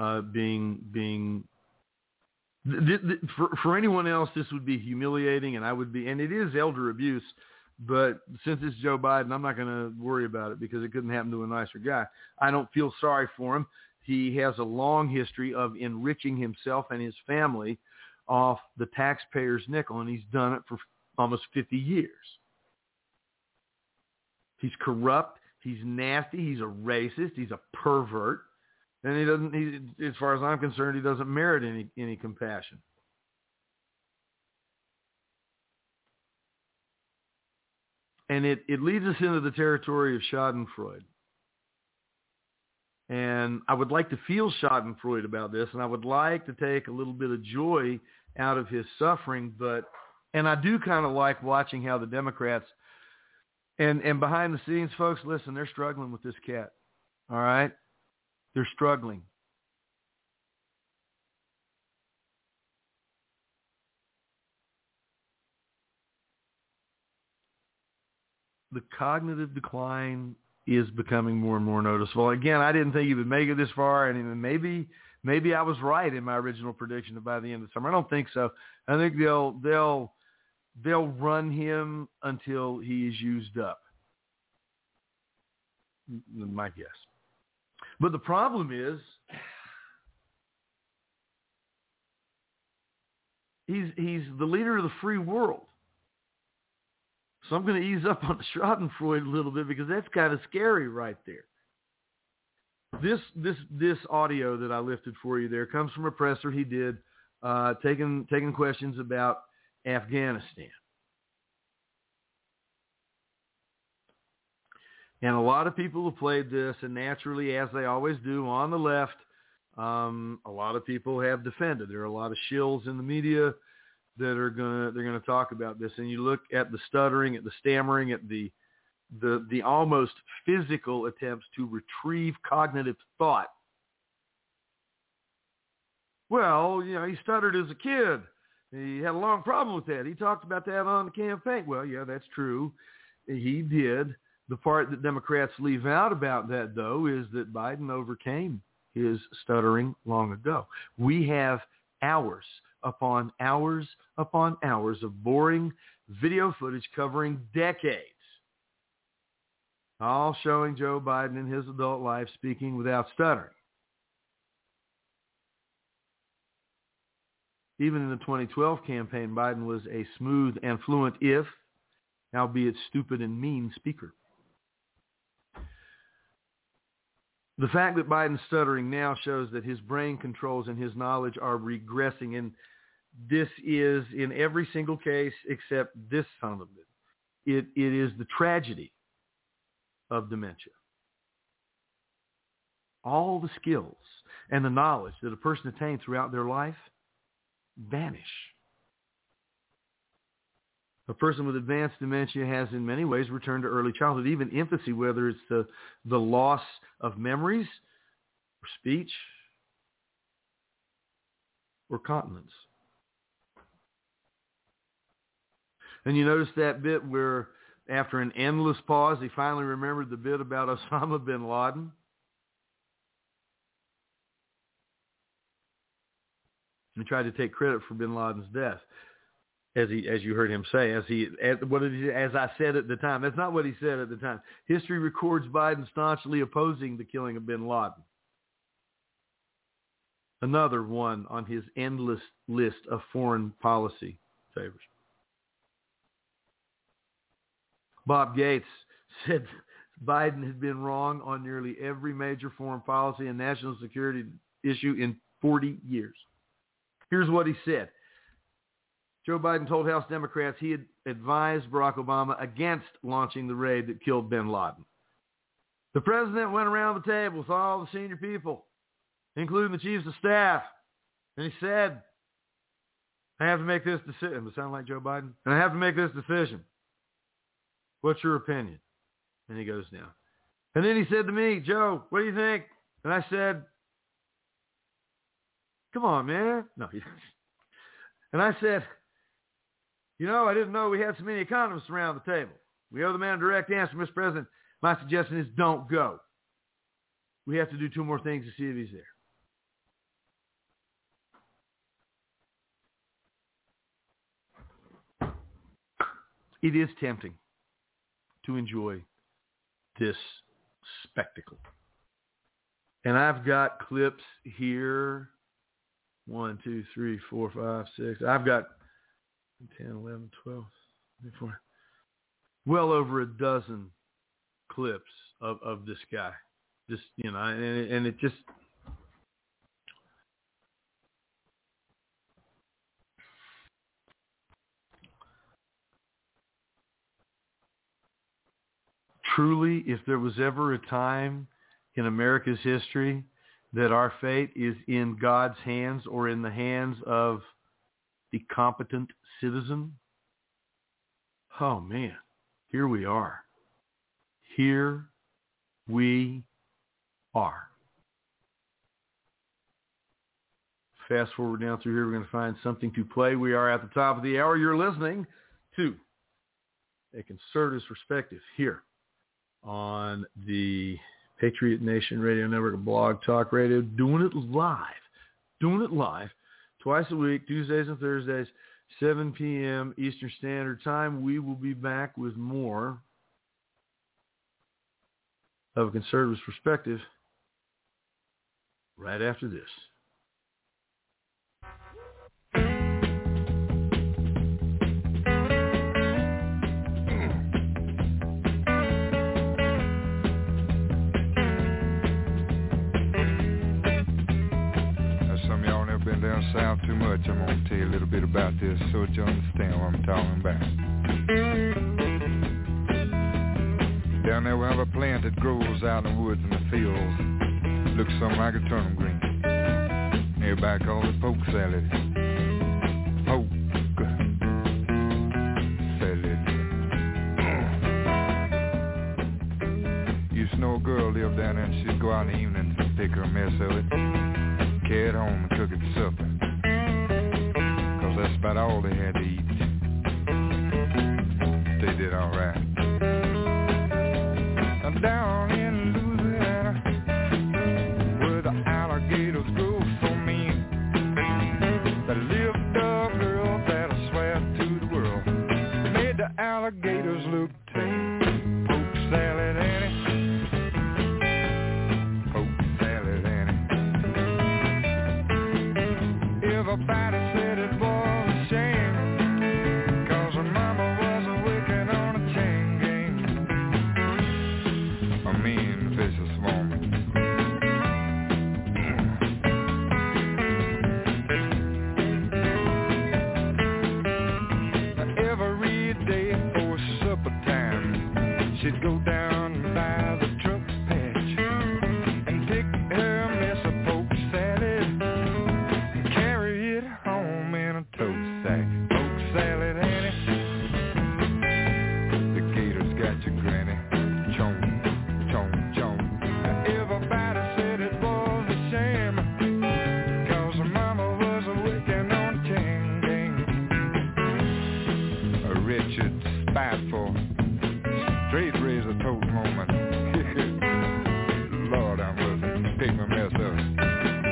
for anyone else, this would be humiliating, and it is elder abuse. But since it's Joe Biden, I'm not going to worry about it because it couldn't happen to a nicer guy. I don't feel sorry for him. He has a long history of enriching himself and his family off the taxpayer's nickel, and he's done it for almost 50 years. He's corrupt. He's nasty. He's a racist. He's a pervert. And as far as I'm concerned, he doesn't merit any compassion. And it leads us into the territory of Schadenfreude. And I would like to feel Schadenfreude about this, and I would like to take a little bit of joy out of his suffering. And I do kind of like watching how the Democrats, and behind the scenes, folks, listen, they're struggling with this cat. All right? They're struggling. The cognitive decline is becoming more and more noticeable. Again, I didn't think he would make it this far, and maybe I was right in my original prediction that by the end of the summer. I don't think so. I think they'll run him until he is used up. My guess. But the problem is he's the leader of the free world. So I'm going to ease up on the Schadenfreude a little bit because that's kind of scary right there. This audio that I lifted for you there comes from a presser he did taking questions about Afghanistan. And a lot of people have played this, and naturally, as they always do on the left, a lot of people have defended. There are a lot of shills in the media that they're gonna talk about this. And you look at the stuttering, at the stammering, at the almost physical attempts to retrieve cognitive thought. Well, he stuttered as a kid. He had a long problem with that. He talked about that on the campaign. Well, yeah, that's true. He did. The part that Democrats leave out about that, though, is that Biden overcame his stuttering long ago. We have hours upon hours upon hours of boring video footage covering decades, all showing Joe Biden in his adult life speaking without stuttering. Even in the 2012 campaign, Biden was a smooth and fluent, if albeit stupid and mean speaker. The fact that Biden's stuttering now shows that his brain controls and his knowledge are regressing, and this is in every single case except this son of a bitch. It is the tragedy of dementia. All the skills and the knowledge that a person attains throughout their life vanish. A person with advanced dementia has in many ways returned to early childhood, even infancy, whether it's the loss of memories or speech or continence. And you notice that bit where after an endless pause, he finally remembered the bit about Osama bin Laden. He tried to take credit for bin Laden's death. As you heard him say, as I said at the time. That's not what he said at the time. History records Biden staunchly opposing the killing of bin Laden. Another one on his endless list of foreign policy favors. Bob Gates said Biden had been wrong on nearly every major foreign policy and national security issue in 40 years. Here's what he said. Joe Biden told House Democrats he had advised Barack Obama against launching the raid that killed bin Laden. The president went around the table with all the senior people, including the chiefs of staff, and he said, I have to make this decision. Does it sound like Joe Biden? And I have to make this decision. What's your opinion? And he goes down. And then he said to me, Joe, what do you think? And I said, come on, man. No, he didn't. And I said, I didn't know we had so many economists around the table. We owe the man a direct answer, Mr. President. My suggestion is don't go. We have to do two more things to see if he's there. It is tempting to enjoy this spectacle. And I've got clips here. 1, 2, 3, 4, 5, 6. I've got 10, 11, 12, 14. Well over a dozen clips of this guy. Just, and it just... Truly, if there was ever a time in America's history that our fate is in God's hands or in the hands of the competent citizen, oh man, here we are. Here we are. Fast forward down through here, we're going to find something to play. We are at the top of the hour. You're listening to A Conservative's Perspective here on the Patriot Nation Radio Network, Blog Talk Radio, doing it live twice a week, Tuesdays and Thursdays, 7 p.m. Eastern Standard Time. We will be back with more of A Conservative's Perspective right after this. Been down south too much. I'm going to tell you a little bit about this so that you understand what I'm talking about. Down there we have a plant that grows out in the woods and the fields. Looks something like a turnip green. Everybody calls it poke salad. Poke salad. Used to know a girl lived down there and she'd go out in the evenings and pick her a mess of it, carry it home and cook it for supper, 'cause that's about all they had to eat. They did all right. Now down in Louisiana, where the alligators grow so mean, there lived a girl that'll swear to the world made the alligators look tame. Poke salad, Annie. Everybody said it was a shame, 'cause her mama was a wicked on a throat moment. Lord, I must take my mess up.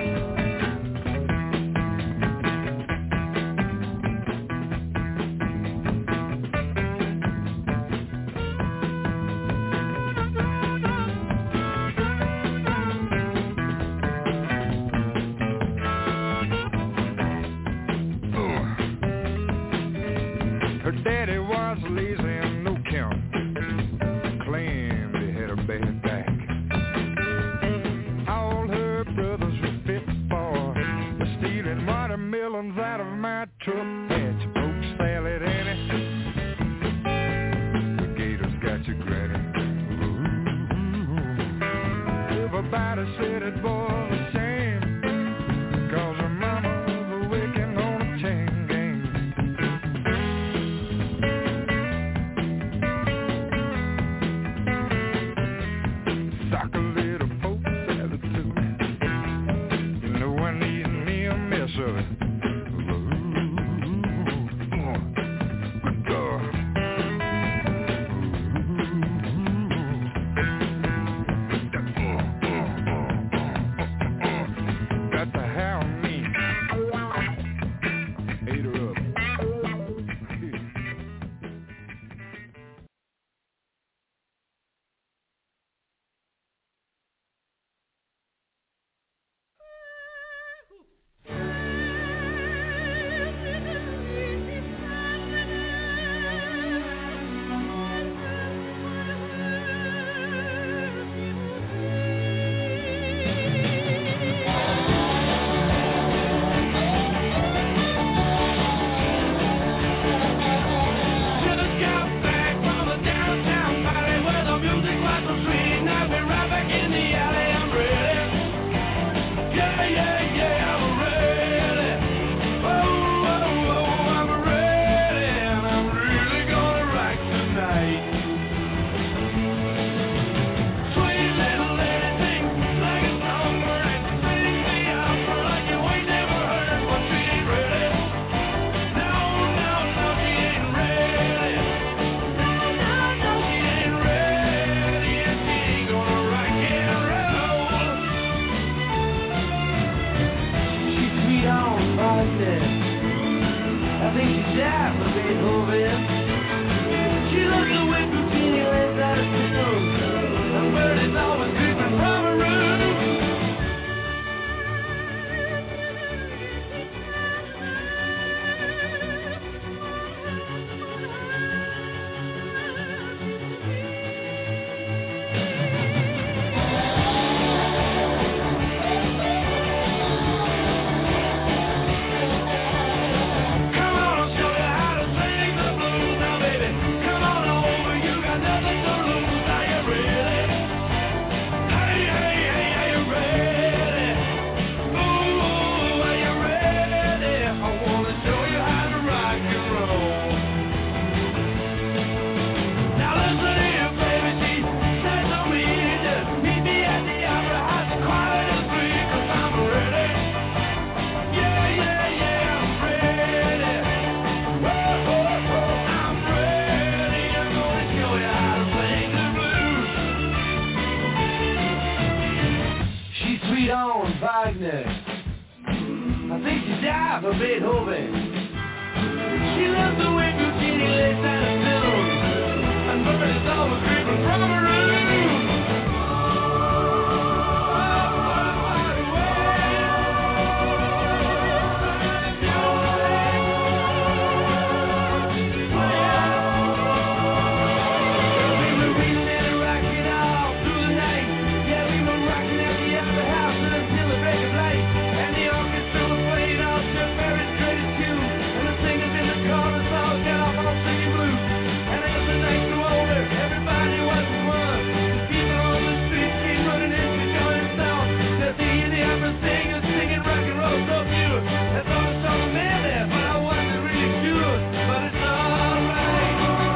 Her daddy was lazy and no count, claimed he had a bad back. All her brothers were fit for stealing watermelons out of my truck. Had your poke salad in it, the gators got your granny. Ooh. Everybody said it was a shame, 'cause her mama was a wicked on a chain gang. Sock a little poke salad to me. You know I need me a mess of it. Good God. Got to have me. Ate her up. Just got back from a downtown party where the music was so sweet. Now we're right back in the alley. I'm ready. Yeah, yeah, yeah, I'm ready. Oh, oh, oh, I'm ready. And I'm really gonna rock tonight. Sweet little lady, sing like a songbird and sing me out for like you ain't never heard. But she ain't ready. No, no, no, she ain't ready. No, no, no, she ain't ready. And she ain't gonna rock and roll. She's sweet on Friday. I think she's out for Beethoven. She loves the way Puccini lays out of tune. The bird is always creeping from her room. Come on, I'll show you how to sing the blues. Now, baby, come on over. You got nothing to lose. Are you ready? Hey, hey, hey, are you ready? Ooh, are you ready? I wanna show you how to rock and roll. Now listen here, baby, she said to me, just meet me at the opera house, quiet and free, 'cause I'm ready. Yeah, yeah, yeah, I'm ready. Whoa, whoa, whoa, I'm ready. I'm gonna show you how to sing the blues. She's sweet on Wagner. I think she died for Beethoven. She loves the way Puccini lays down a tune. And bird is always creeping from her room. We were reading and rocking all through the night. Yeah, we were rocking at the opera house until the break of light. And the orchestra was playing all Chuck Berry's greatest tunes. And the singers in the chorus all got off on singing blues. And as the night grew older, everybody was one. The people on the street came running in to join the song. Just to hear the opera singers singing rock and roll so pure. That's all I saw a man there, but I wasn't really sure. But it's all right.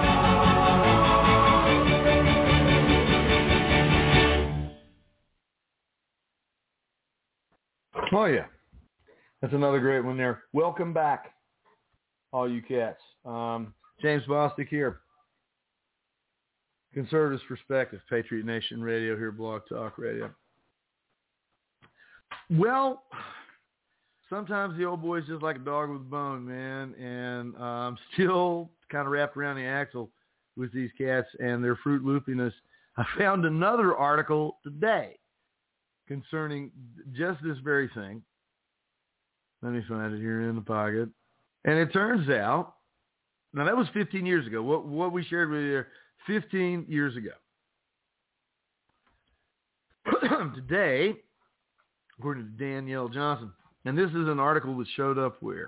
Oh, yeah. That's another great one there. Welcome back, all you cats. James Bostic here. Conservatives Perspective, Patriot Nation Radio here, Blog Talk Radio. Well, sometimes the old boy's just like a dog with a bone, man, and I'm still kind of wrapped around the axle with these cats and their Fruit Loopiness. I found another article today concerning just this very thing. Let me find it here in the pocket. And it turns out, now that was 15 years ago. What we shared with you there, 15 years ago. Today, according to Danielle Johnson, and this is an article that showed up where?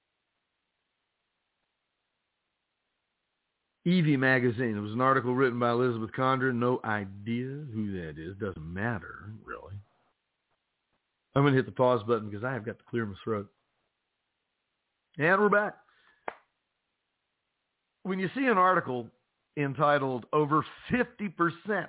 Evie Magazine. It was an article written by Elizabeth Condra. No idea who that is. Doesn't matter, really. I'm going to hit the pause button because I have got to clear my throat. And we're back. When you see an article entitled over 50%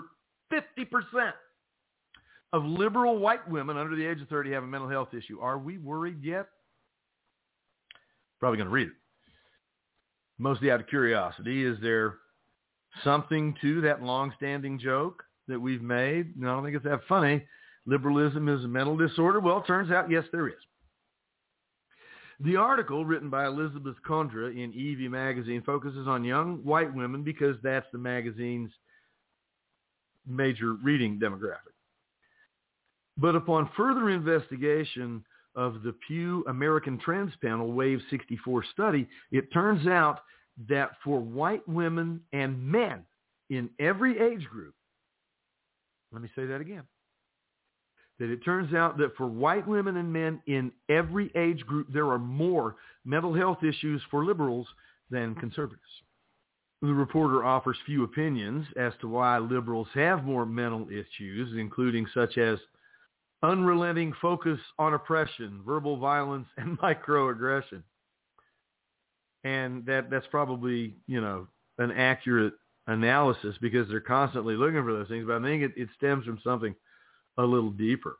of liberal white women under the age of 30 have a mental health issue, are we worried yet? Probably going to read it. Mostly out of curiosity. Is there something to that long-standing joke that we've made? No, I don't think it's that funny. Liberalism is a mental disorder. Well, it turns out, yes, there is. The article written by Elizabeth Condra in Evie Magazine focuses on young white women because that's the magazine's major reading demographic. But upon further investigation of the Pew American Trends Panel Wave 64 study, it turns out that for white women and men in every age group, let me say that again, that it turns out that for white women and men in every age group, there are more mental health issues for liberals than conservatives. The reporter offers few opinions as to why liberals have more mental issues, including such as unrelenting focus on oppression, verbal violence, and microaggression. And that's probably, an accurate analysis because they're constantly looking for those things. But I think it stems from something a little deeper.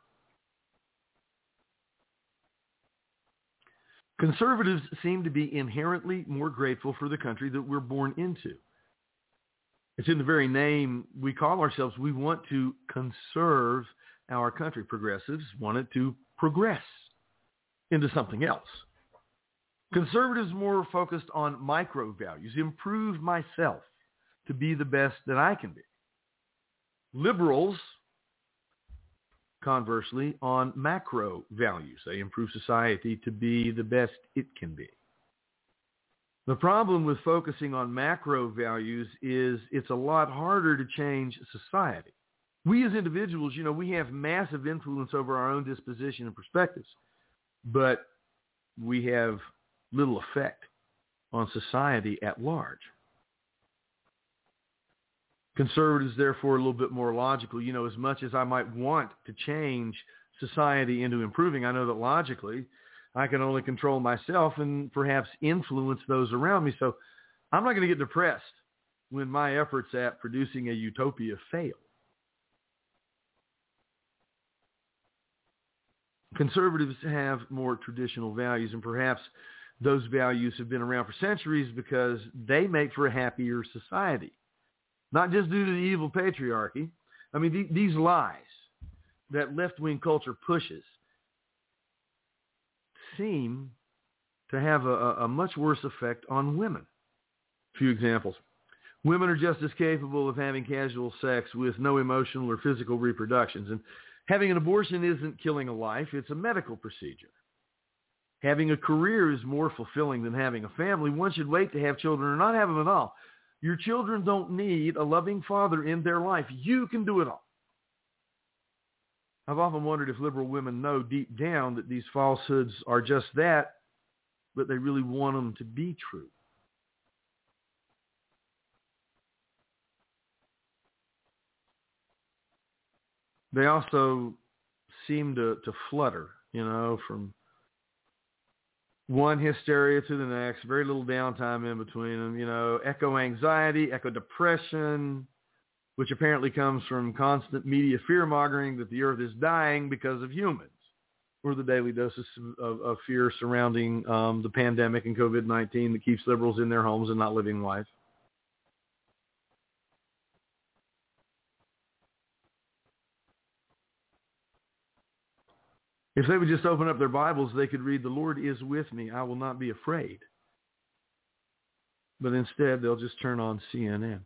Conservatives seem to be inherently more grateful for the country that we're born into. It's in the very name we call ourselves. We want to conserve our country. Progressives want it to progress into something else. Conservatives more focused on micro values, improve myself to be the best that I can be. Liberals, conversely, on macro values. They improve society to be the best it can be. The problem with focusing on macro values is it's a lot harder to change society. We as individuals, we have massive influence over our own disposition and perspectives, but we have little effect on society at large. Conservatives, therefore, are a little bit more logical. As much as I might want to change society into improving, I know that logically I can only control myself and perhaps influence those around me. So I'm not going to get depressed when my efforts at producing a utopia fail. Conservatives have more traditional values, and perhaps those values have been around for centuries because they make for a happier society. Not just due to the evil patriarchy. I mean, these lies that left-wing culture pushes seem to have a much worse effect on women. A few examples. Women are just as capable of having casual sex with no emotional or physical repercussions. And having an abortion isn't killing a life. It's a medical procedure. Having a career is more fulfilling than having a family. One should wait to have children or not have them at all. Your children don't need a loving father in their life. You can do it all. I've often wondered if liberal women know deep down that these falsehoods are just that, but they really want them to be true. They also seem to flutter, from one hysteria to the next, very little downtime in between them, echo anxiety, echo depression, which apparently comes from constant media fear-mongering that the earth is dying because of humans, or the daily doses of fear surrounding the pandemic and COVID-19 that keeps liberals in their homes and not living life. If they would just open up their Bibles, they could read, "The Lord is with me. I will not be afraid." But instead, they'll just turn on CNN.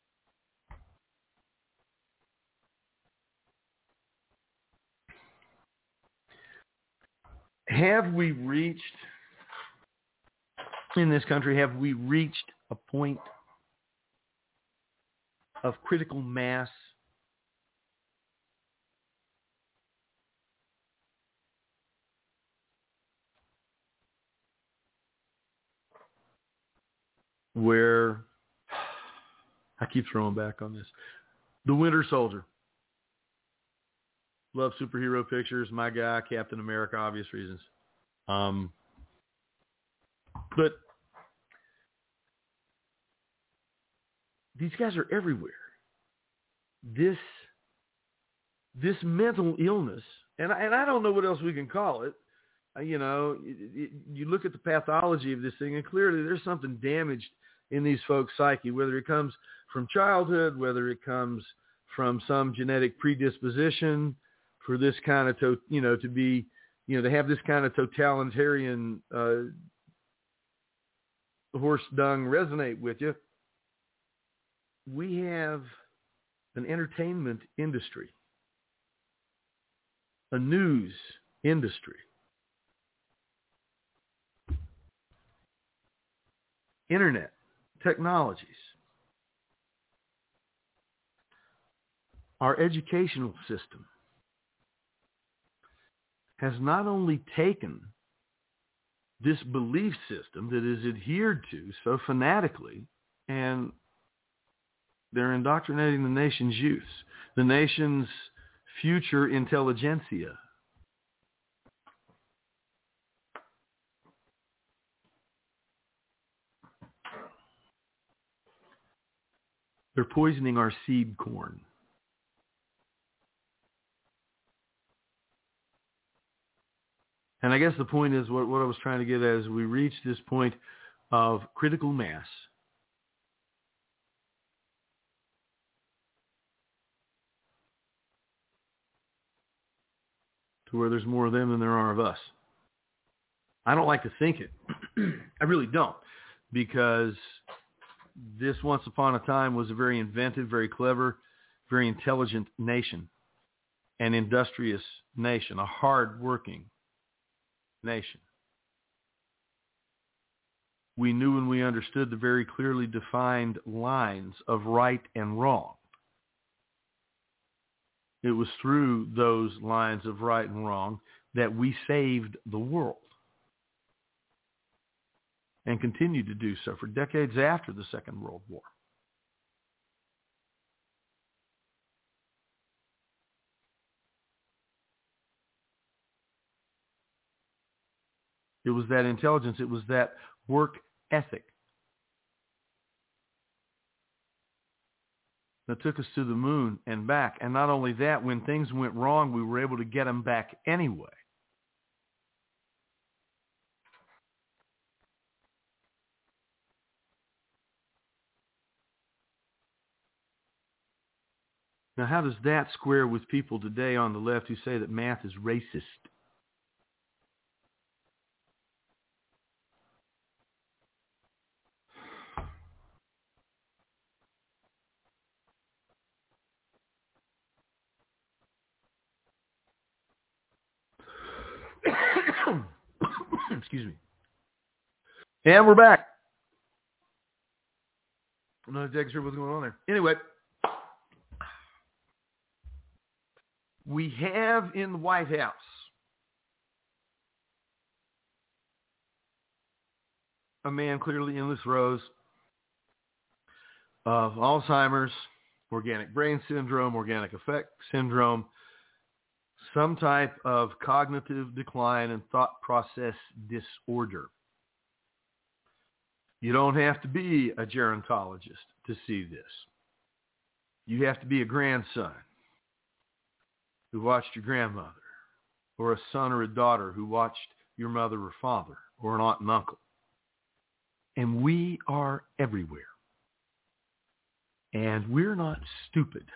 Have we reached, in this country, have we reached a point of critical mass where, I keep throwing back on this, The Winter Soldier. Love superhero pictures. My guy, Captain America, obvious reasons. But these guys are everywhere. This mental illness, and I don't know what else we can call it. You look at the pathology of this thing, and clearly there's something damaged in these folks' psyche, whether it comes from childhood, whether it comes from some genetic predisposition for this kind of, to have this kind of totalitarian horse dung resonate with you. We have an entertainment industry, a news industry, internet technologies, our educational system has not only taken this belief system that is adhered to so fanatically, and they're indoctrinating the nation's youth, the nation's future intelligentsia. They're poisoning our seed corn. And I guess the point is what I was trying to get at is we reach this point of critical mass. To where there's more of them than there are of us. I don't like to think it. I really don't. Because this once upon a time was a very inventive, very clever, very intelligent nation. An industrious nation, a hard-working nation. We knew and we understood the very clearly defined lines of right and wrong. It was through those lines of right and wrong that we saved the world and continued to do so for decades after the Second World War. It was that intelligence, it was that work ethic that took us to the moon and back. And not only that, when things went wrong, we were able to get them back anyway. Now, how does that square with people today on the left who say that math is racist? Excuse me. And we're back. I'm not exactly sure what's going on there. Anyway, we have in the White House a man clearly in the throes of Alzheimer's, organic brain syndrome, organic effect syndrome, some type of cognitive decline and thought process disorder. You don't have to be a gerontologist to see this. You have to be a grandson who watched your grandmother, or a son or a daughter who watched your mother or father, or an aunt and uncle. And we are everywhere. And we're not stupid.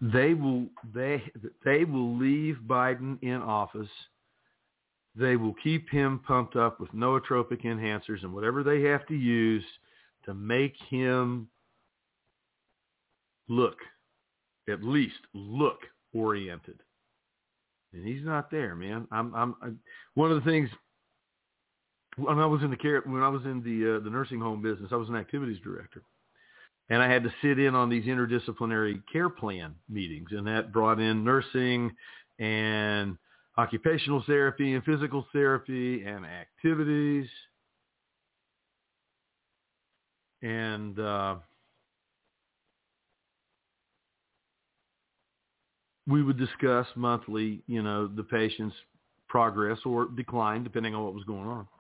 They will leave Biden in office. They will keep him pumped up with nootropic enhancers and whatever they have to use to make him at least look oriented. And he's not there, man. I'm one of the things when I was in the nursing home business, I was an activities director. And I had to sit in on these interdisciplinary care plan meetings, and that brought in nursing and occupational therapy and physical therapy and activities. And we would discuss monthly, the patient's progress or decline, depending on what was going on.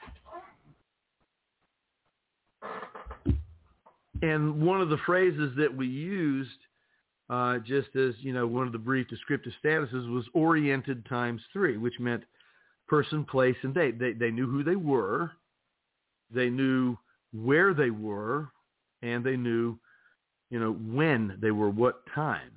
And one of the phrases that we used, just as, one of the brief descriptive statuses was oriented times 3, which meant person, place, and date. They knew who they were, they knew where they were, and they knew, when they were, what time.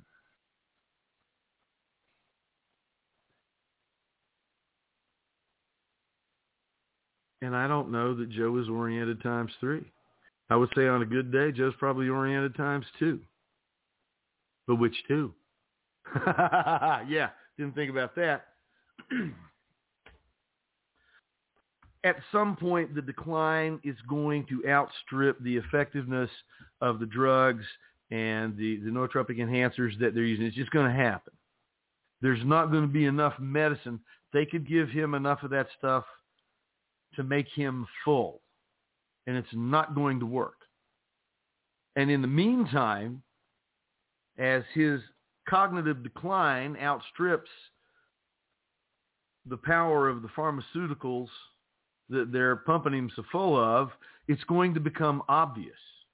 And I don't know that Joe is oriented times 3. I would say on a good day, Joe's probably oriented times 2. But which 2? Yeah, didn't think about that. At some point, the decline is going to outstrip the effectiveness of the drugs and the nootropic enhancers that they're using. It's just going to happen. There's not going to be enough medicine. They could give him enough of that stuff to make him full. And it's not going to work. And in the meantime, as his cognitive decline outstrips the power of the pharmaceuticals that they're pumping him so full of, it's going to become obvious.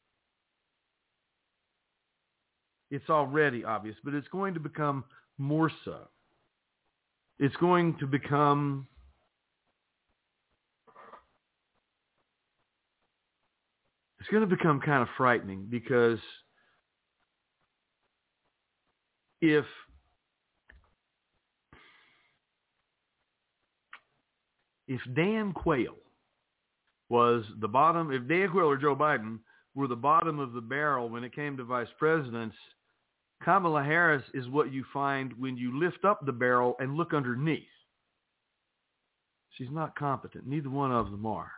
It's already obvious, but it's going to become more so. It's going to become kind of frightening, because if Dan Quayle was the bottom, if Dan Quayle or Joe Biden were the bottom of the barrel when it came to vice presidents, Kamala Harris is what you find when you lift up the barrel and look underneath. She's not competent. Neither one of them are.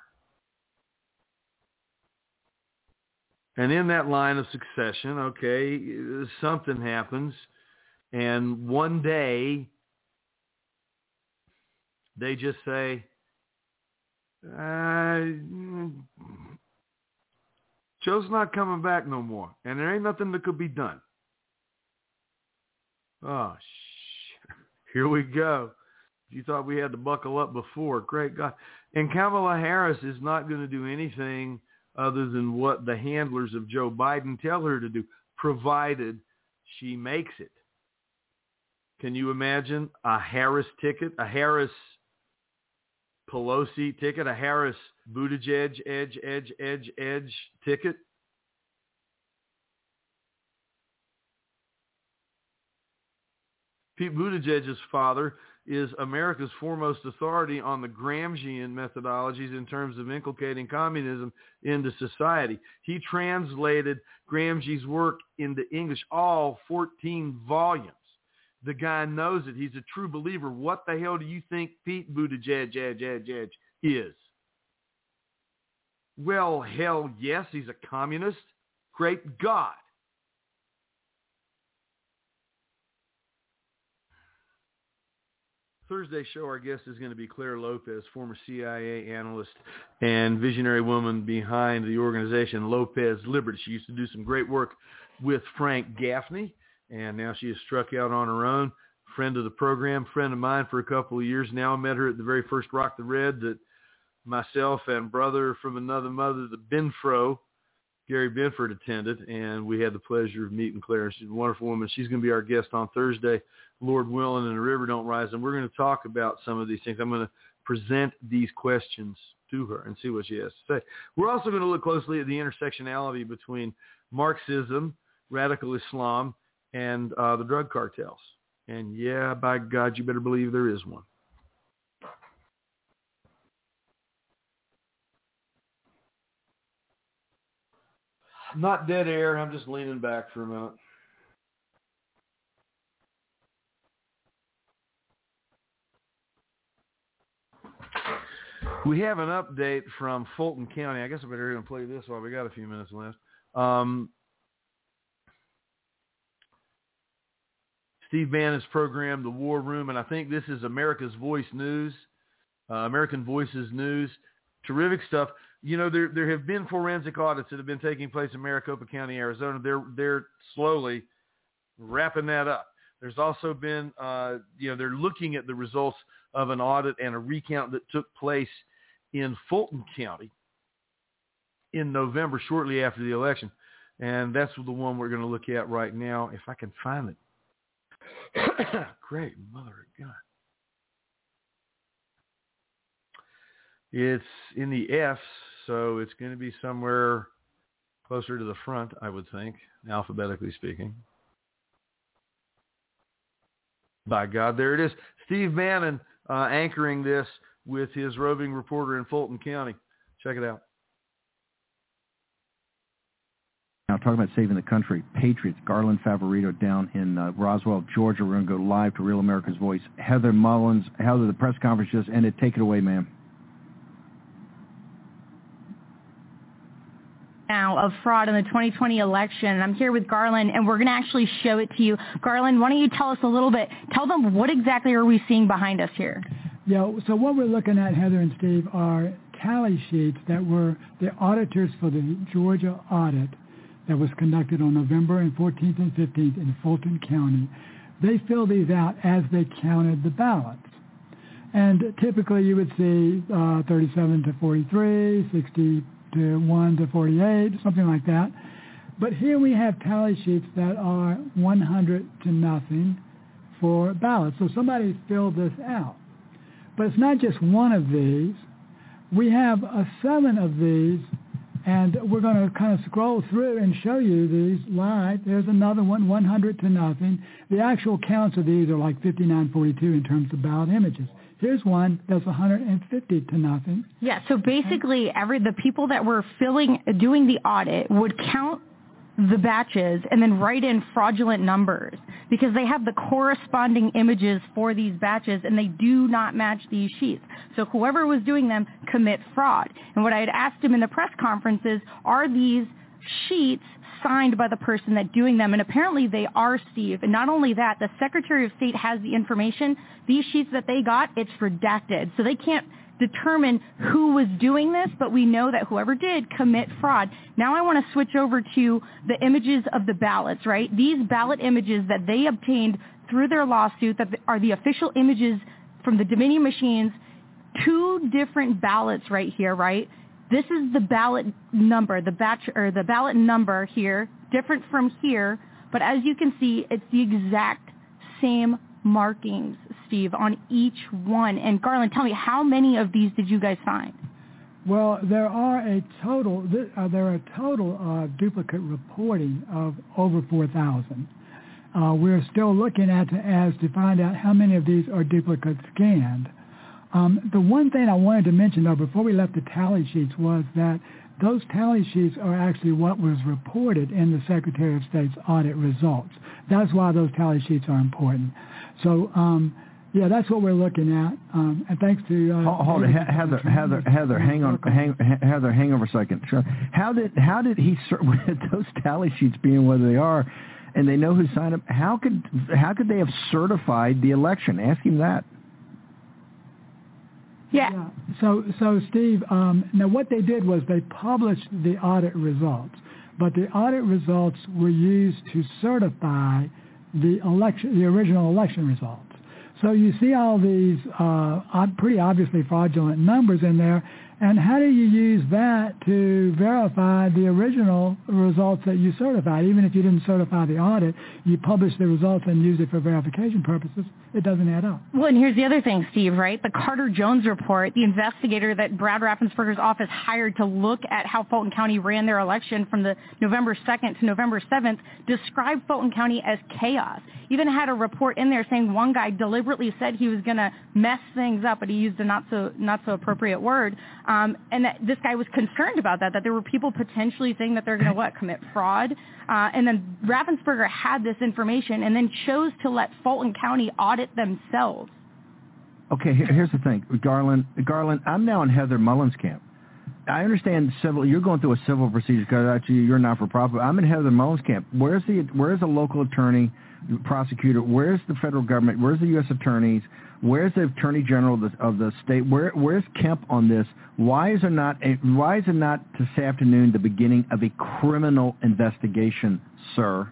And in that line of succession, okay, something happens, and one day they just say, Joe's not coming back no more, and there ain't nothing that could be done. Oh, here we go. You thought we had to buckle up before. Great God. And Kamala Harris is not going to do anything other than what the handlers of Joe Biden tell her to do, provided she makes it. Can you imagine a Harris ticket, a Harris Pelosi ticket, a Harris Buttigieg edge ticket? Pete Buttigieg's father is America's foremost authority on the Gramscian methodologies in terms of inculcating communism into society. He translated Gramsci's work into English, all 14 volumes. The guy knows it. He's a true believer. What the hell do you think Pete Buttigieg is? Well, hell yes, he's a communist. Great God. Thursday's show, our guest is going to be Claire Lopez, former CIA analyst and visionary woman behind the organization Lopez Liberty. She used to do some great work with Frank Gaffney, and now she has struck out on her own. Friend of the program, friend of mine for a couple of years now. I met her at the very first Rock the Red that myself and brother from another mother, the Benfro, Gary Benford, attended, and we had the pleasure of meeting Claire. She's a wonderful woman. She's going to be our guest on Thursday, Lord willing, and the river don't rise. And we're going to talk about some of these things. I'm going to present these questions to her and see what she has to say. We're also going to look closely at the intersectionality between Marxism, radical Islam, and the drug cartels. And yeah, by God, you better believe there is one. Not dead air. I'm just leaning back for a minute. We have an update from Fulton County. I guess I better even play this while we got a few minutes left. Steve Bannon's program, The War Room, and I think this is America's Voice News, American Voices News. Terrific stuff. You know, there have been forensic audits that have been taking place in Maricopa County, Arizona. They're slowly wrapping that up. There's also been, they're looking at the results of an audit and a recount that took place in Fulton County in November, shortly after the election. And that's the one we're going to look at right now, if I can find it. Great mother of God. It's in the F's, so it's going to be somewhere closer to the front, I would think, alphabetically speaking. By God, there it is. Steve Bannon anchoring this with his roving reporter in Fulton County. Check it out. Now, talking about saving the country, Patriots, Garland Favorito down in Roswell, Georgia. We're going to go live to Real America's Voice. Heather Mullins, Heather, the press conference just ended. Take it away, ma'am. Now of fraud in the 2020 election. I'm here with Garland, and we're going to actually show it to you. Garland, why don't you tell us a little bit? Tell them what exactly are we seeing behind us here? Yeah, so what we're looking at, Heather and Steve, are tally sheets that were the auditors for the Georgia audit that was conducted on November and 14th and 15th in Fulton County. They filled these out as they counted the ballots. And typically you would see 37 to 43, 60 to 1 to 48, something like that. But here we have tally sheets that are 100 to nothing for ballots. So somebody filled this out. But it's not just one of these. We have 7 of these, and we're going to kind of scroll through and show you these live. There's another one, 100 to nothing. The actual counts of these are like 5942 in terms of ballot images. Here's one that's 150 to nothing. Yeah, so basically the people that were doing the audit would count the batches and then write in fraudulent numbers because they have the corresponding images for these batches and they do not match these sheets. So whoever was doing them commit fraud. And what I had asked him in the press conference is, are these sheets signed by the person that's doing them? And apparently they are, Steve. And not only that, the Secretary of State has the information. These sheets that they got, it's redacted. So they can't determine who was doing this, but we know that whoever did commit fraud. Now I want to switch over to the images of the ballots, right? These ballot images that they obtained through their lawsuit that are the official images from the Dominion machines, 2 different ballots right here, right? This is the ballot number, the ballot number here, different from here, but as you can see, it's the exact same markings, Steve, on each one. And Garland, tell me, how many of these did you guys find? Well, there are a total of duplicate reporting of over 4,000. We're still looking at to find out how many of these are duplicate scanned. The one thing I wanted to mention, though, before we left the tally sheets was that those tally sheets are actually what was reported in the Secretary of State's audit results. That's why those tally sheets are important. So, yeah, that's what we're looking at. And thanks to hold it, Heather, hang on, Heather, hang over a second. Sure. How did he, with those tally sheets being what they are, and they know who signed them? How could they have certified the election? Ask him that. Yeah. So Steve, now what they did was they published the audit results, but the audit results were used to certify the original election results. So you see all these pretty obviously fraudulent numbers in there, and how do you use that to verify the original results that you certified? Even if you didn't certify the audit, you publish the results and use it for verification purposes. It doesn't add up. Well, and here's the other thing, Steve, right? The Carter Jones report, the investigator that Brad Raffensperger's office hired to look at how Fulton County ran their election from the November 2nd to November 7th, described Fulton County as chaos. Even had a report in there saying one guy deliberately said he was going to mess things up, but he used a not so appropriate word. And that this guy was concerned about that there were people potentially saying that they're going to, commit fraud. And then Raffensperger had this information and then chose to let Fulton County audit themselves. Okay, here's the thing. Garland, I'm now in Heather Mullins' camp. I understand you're going through a civil procedure because actually you're not for profit. I'm in Heather Mullins' camp. Where's the local attorney, prosecutor? Where's the federal government? Where's the U.S. attorneys? Where's the attorney general of the state? Where's Kemp on this? Why is it not this afternoon the beginning of a criminal investigation, sir?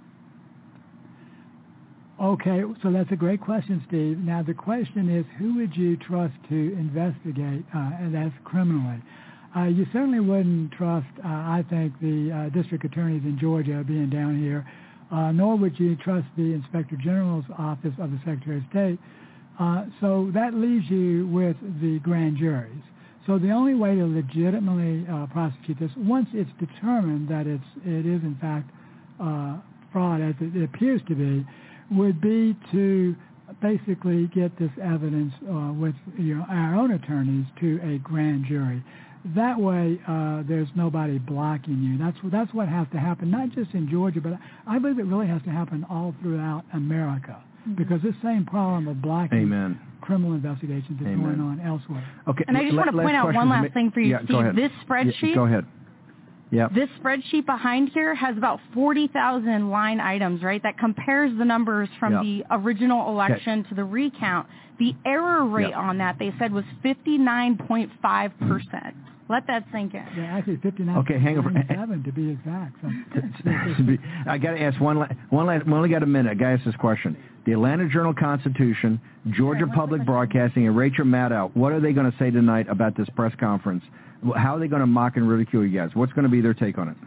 Okay, so that's a great question, Steve. Now the question is, who would you trust to investigate, and that's criminally? You certainly wouldn't trust, I think, the district attorneys in Georgia being down here, nor would you trust the Inspector General's office of the Secretary of State. So that leaves you with the grand juries. So the only way to legitimately prosecute this, once it's determined that it is in fact fraud, as it appears to be, would be to basically get this evidence with our own attorneys to a grand jury. That way, there's nobody blocking you. That's what has to happen, not just in Georgia, but I believe it really has to happen all throughout America, because this same problem of blocking criminal investigations is going on elsewhere. Okay, and I just want to point out one last thing for you, Steve. Go ahead. This spreadsheet. Go ahead. Yep. This spreadsheet behind here has about 40,000 line items, right? That compares the numbers from the original election to the recount. The error rate on that, they said, was 59.5%. Let that sink in. Yeah, actually 59.7 to be exact. So. I got to ask one last. We only got a minute. I got to ask this question. The Atlanta Journal-Constitution, Georgia Public Broadcasting, and Rachel Maddow, what are they going to say tonight about this press conference? How are they going to mock and ridicule you guys? What's going to be their take on it?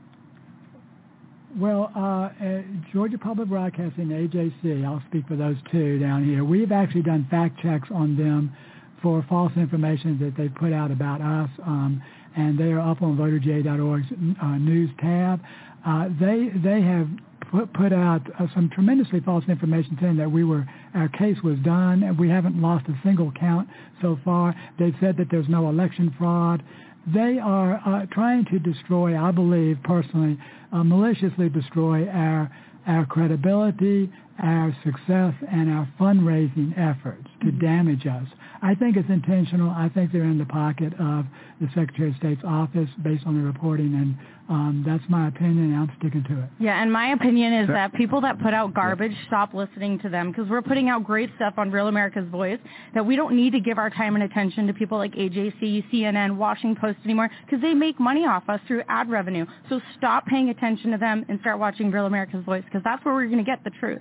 Well, Georgia Public Broadcasting, AJC, I'll speak for those two down here. We've actually done fact checks on them for false information that they put out about us, and they are up on voterj.org's news tab. They have put out some tremendously false information saying that our case was done, and we haven't lost a single count so far. They've said that there's no election fraud. They are trying to destroy, I believe personally, maliciously destroy our credibility, our success, and our fundraising efforts to damage us. I think it's intentional. I think they're in the pocket of the Secretary of State's office based on the reporting, and that's my opinion, and I'm sticking to it. Yeah, and my opinion is that people that put out garbage, stop listening to them, because we're putting out great stuff on Real America's Voice that we don't need to give our time and attention to people like AJC, CNN, Washington Post anymore, because they make money off us through ad revenue. So stop paying attention to them and start watching Real America's Voice, because that's where we're going to get the truth.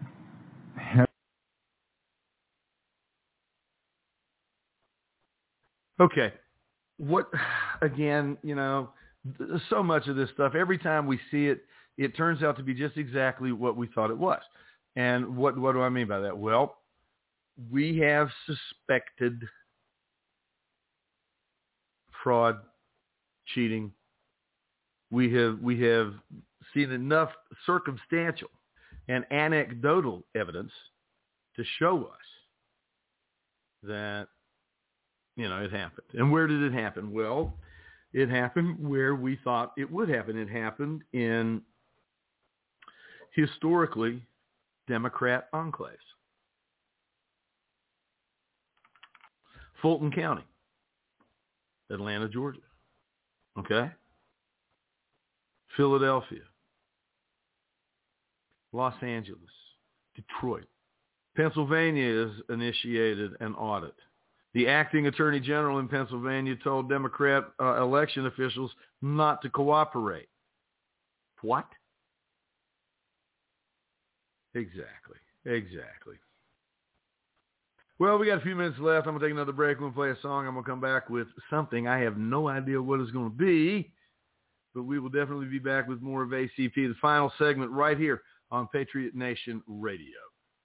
Okay. So much of this stuff, every time we see it, it turns out to be just exactly what we thought it was. And what do I mean by that? Well, we have suspected fraud, cheating. We have seen enough circumstantial and anecdotal evidence to show us that it happened. And where did it happen? Well, it happened where we thought it would happen. It happened in historically Democrat enclaves. Fulton County, Atlanta, Georgia. Okay? Philadelphia, Los Angeles, Detroit. Pennsylvania has initiated an audit. The acting attorney general in Pennsylvania told Democrat election officials not to cooperate. What? Exactly. Well, we got a few minutes left. I'm going to take another break. We're going to play a song. I'm going to come back with something. I have no idea what it's going to be, but we will definitely be back with more of ACP, the final segment right here on Patriot Nation Radio.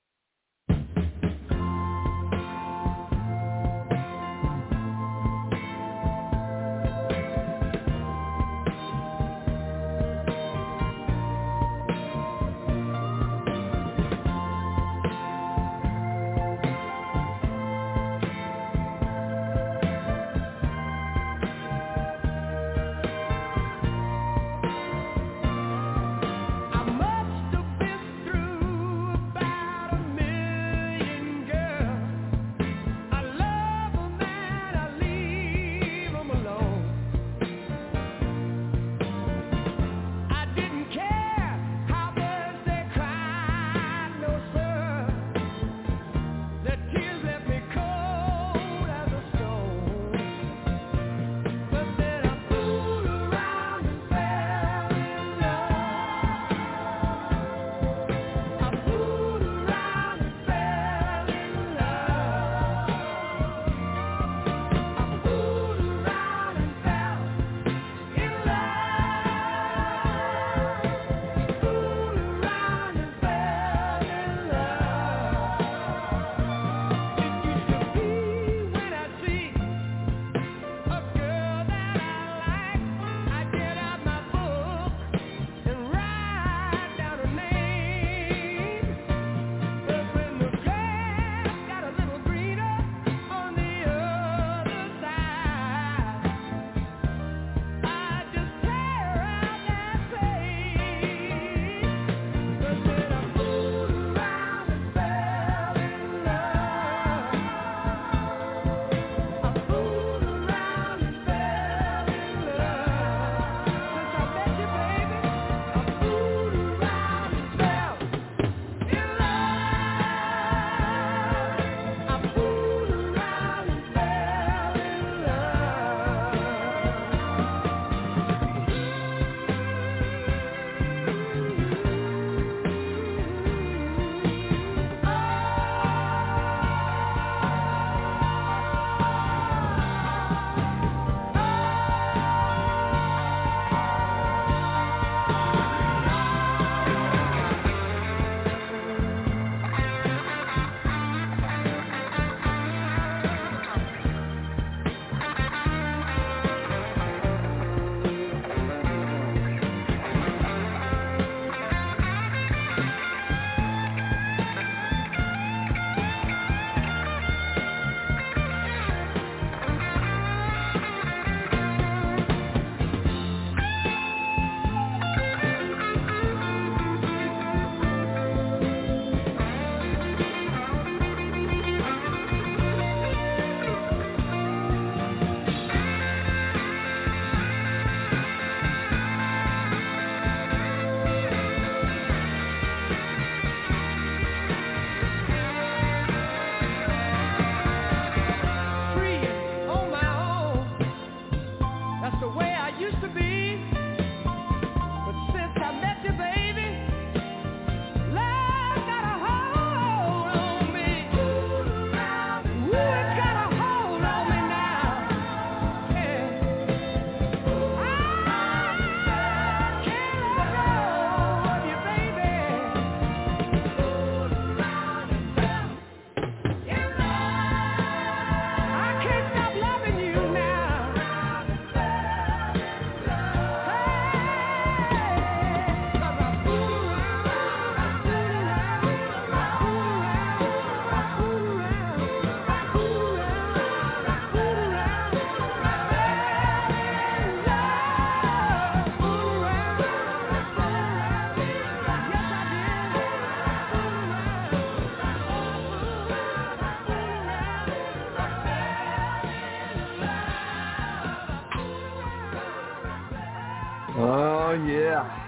Oh, yeah.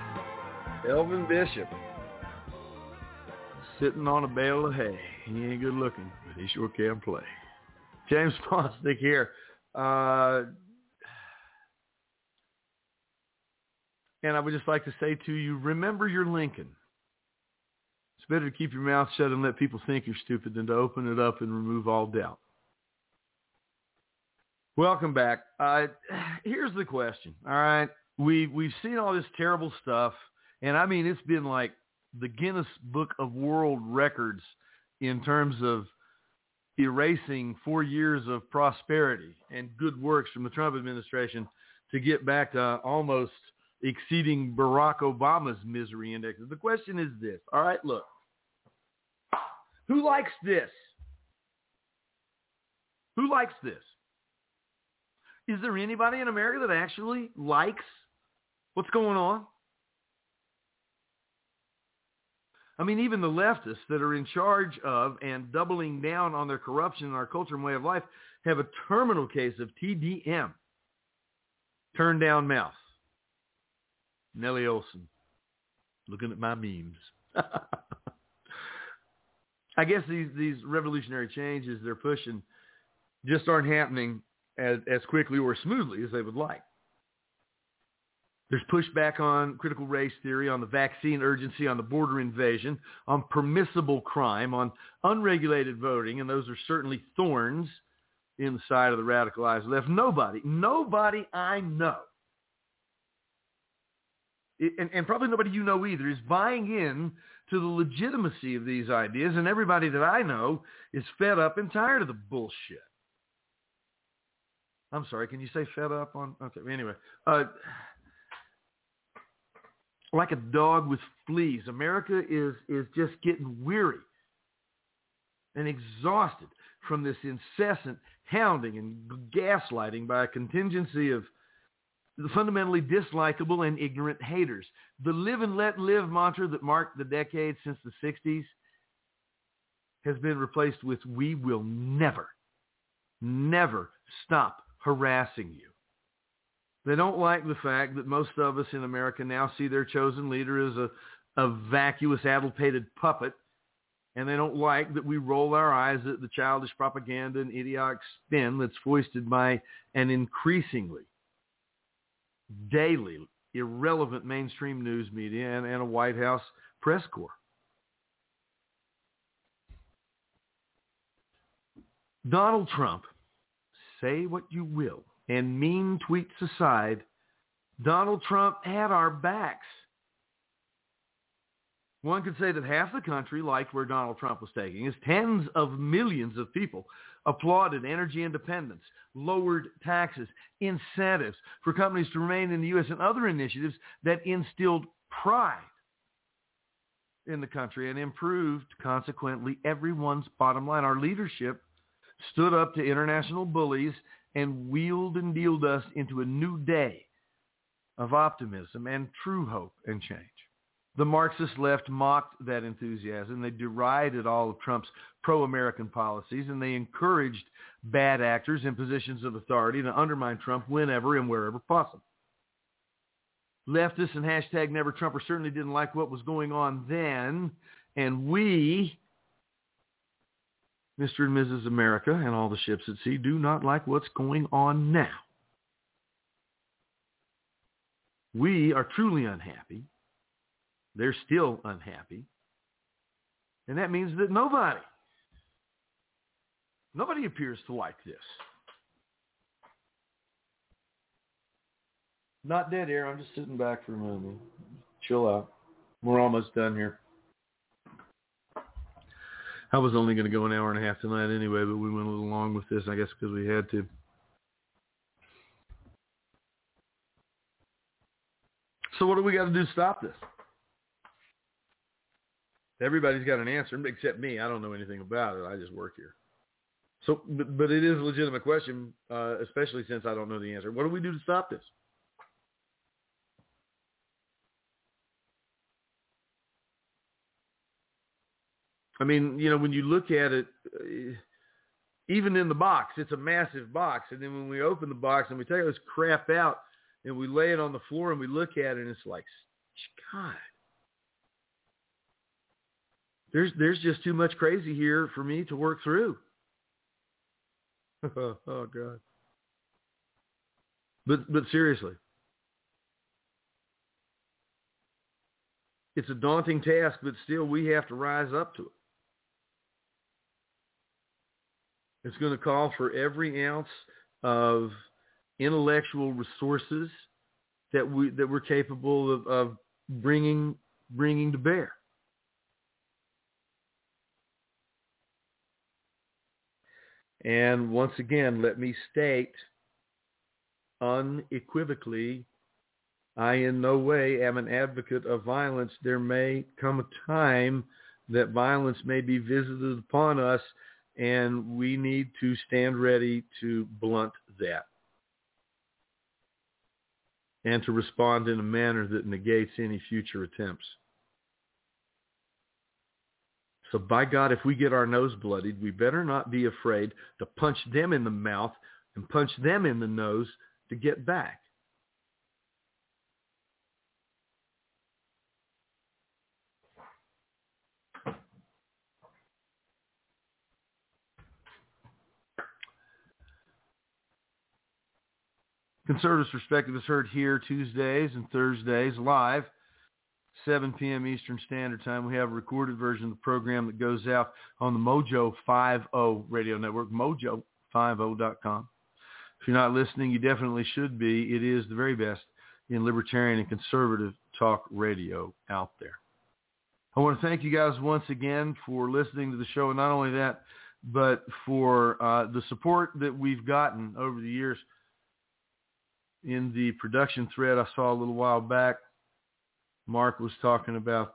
Elvin Bishop. Sitting on a bale of hay. He ain't good looking, but he sure can play. James Bostic here. And I would just like to say to you, remember your Lincoln. better to keep your mouth shut and let people think you're stupid than to open it up and remove all doubt. Welcome back. Here's the question. All right. We've seen all this terrible stuff. And I mean, it's been like the Guinness Book of World Records in terms of erasing 4 years of prosperity and good works from the Trump administration to get back to almost exceeding Barack Obama's misery index. The question is this. All right, look. Who likes this? Who likes this? Is there anybody in America that actually likes what's going on? I mean, even the leftists that are in charge of and doubling down on their corruption in our culture and way of life have a terminal case of TDM. Turn down mouth. Nellie Olson. Looking at my memes. I guess these revolutionary changes they're pushing just aren't happening as quickly or smoothly as they would like. There's pushback on critical race theory, on the vaccine urgency, on the border invasion, on permissible crime, on unregulated voting, and those are certainly thorns in the side of the radicalized left. Nobody I know, and probably nobody you know either, is buying in to the legitimacy of these ideas, and everybody that I know is fed up and tired of the bullshit. I'm sorry, can you say fed up on? Okay, anyway. Like a dog with fleas. America is just getting weary and exhausted from this incessant hounding and gaslighting by a contingency of fundamentally dislikable and ignorant haters. The live and let live mantra that marked the decades since the 60s has been replaced with we will never stop harassing you. They don't like the fact that most of us in America now see their chosen leader as a vacuous, addle-pated puppet, and they don't like that we roll our eyes at the childish propaganda and idiotic spin that's foisted by an increasingly, daily, irrelevant mainstream news media and a White House press corps. Donald Trump, say what you will, and mean tweets aside, Donald Trump had our backs. One could say that half the country liked where Donald Trump was taking us. Tens of millions of people applauded energy independence, lowered taxes, incentives for companies to remain in the U.S., and other initiatives that instilled pride in the country and improved, consequently, everyone's bottom line. Our leadership stood up to international bullies and wheeled and dealed us into a new day of optimism and true hope and change. The Marxist left mocked that enthusiasm. They derided all of Trump's pro-American policies, and they encouraged bad actors in positions of authority to undermine Trump whenever and wherever possible. Leftists and hashtag Never Trumpers certainly didn't like what was going on then, and we, Mr. and Mrs. America and all the ships at sea, do not like what's going on now. We are truly unhappy. They're still unhappy. And that means that nobody appears to like this. Not dead air. I'm just sitting back for a moment. Chill out. We're almost done here. I was only going to go an hour and a half tonight anyway, but we went a little long with this, I guess, because we had to. So what do we got to do to stop this? Everybody's got an answer, except me. I don't know anything about it. I just work here. So, but it is a legitimate question, especially since I don't know the answer. What do we do to stop this? I mean, you know, when you look at it, even in the box, it's a massive box. And then when we open the box and we take this crap out and we lay it on the floor and we look at it and it's like, God, there's just too much crazy here for me to work through. Oh, God. But seriously, It's a daunting task, but still we have to rise up to it. It's going to call for every ounce of intellectual resources that we're capable of bringing to bear. And once again, let me state unequivocally, I in no way am an advocate of violence. There may come a time that violence may be visited upon us, and we need to stand ready to blunt that and to respond in a manner that negates any future attempts. So by God, if we get our nose bloodied, we better not be afraid to punch them in the mouth and punch them in the nose to get back. Conservatives Perspective is heard here Tuesdays and Thursdays live, 7 p.m. Eastern Standard Time. We have a recorded version of the program that goes out on the Mojo 50 radio network, mojo50.com. If you're not listening, you definitely should be. It is the very best in libertarian and conservative talk radio out there. I want to thank you guys once again for listening to the show, and not only that, but for the support that we've gotten over the years. In the production thread I saw a little while back, Mark was talking about,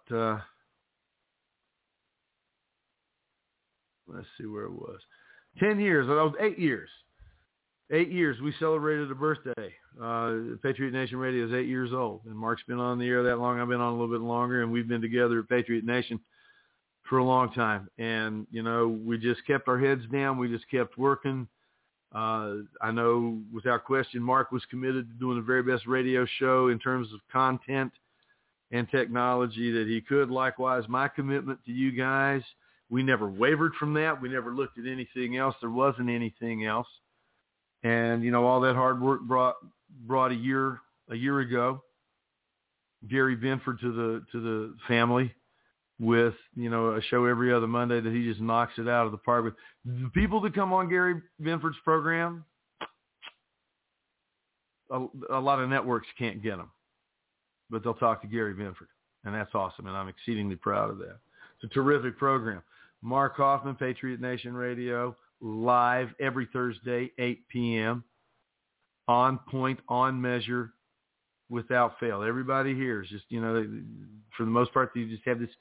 let's see where it was, 10 years, 8 years. 8 years we celebrated a birthday. Patriot Nation Radio is 8 years old, and Mark's been on the air that long. I've been on a little bit longer, and we've been together at Patriot Nation for a long time. And, you know, we just kept our heads down. We just kept working. I know without question, Mark was committed to doing the very best radio show in terms of content and technology that he could. Likewise, my commitment to you guys, we never wavered from that. We never looked at anything else. There wasn't anything else. And, you know, all that hard work brought a year ago, Gary Benford to the family with, you know, a show every other Monday that he just knocks it out of the park with. The people that come on Gary Benford's program, a lot of networks can't get them, but they'll talk to Gary Benford, and that's awesome, and I'm exceedingly proud of that. It's a terrific program. Mark Hoffman, Patriot Nation Radio, live every Thursday, 8 p.m., on point, on measure, without fail. Everybody here is just, you know, for the most part, you just have this.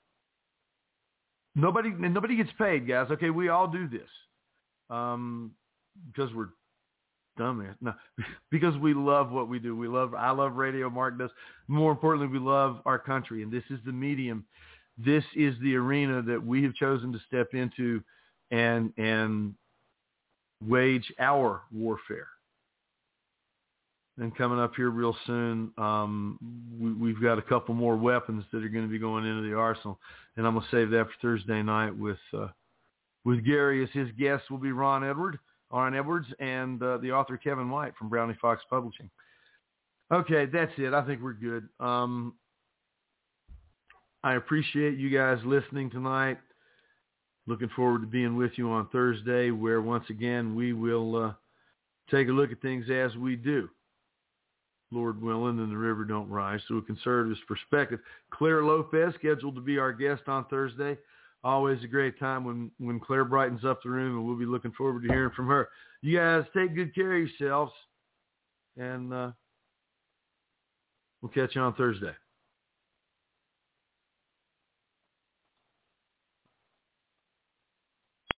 Nobody gets paid, guys. Okay, we all do this because we're dumb. No, because we love what we do. I love radio. Mark does. More importantly, we love our country, and this is the medium. This is the arena that we have chosen to step into and wage our warfare. And coming up here real soon, we've got a couple more weapons that are going to be going into the arsenal, and I'm going to save that for Thursday night with Gary. As his guests will be Ron Edwards, and the author Kevin White from Brownie Fox Publishing. Okay, that's it. I think we're good. I appreciate you guys listening tonight. Looking forward to being with you on Thursday, where once again we will take a look at things as we do. Lord willing, and the river don't rise, through a conservative perspective. Claire Lopez, scheduled to be our guest on Thursday. Always a great time when Claire brightens up the room, and we'll be looking forward to hearing from her. You guys take good care of yourselves, and we'll catch you on Thursday.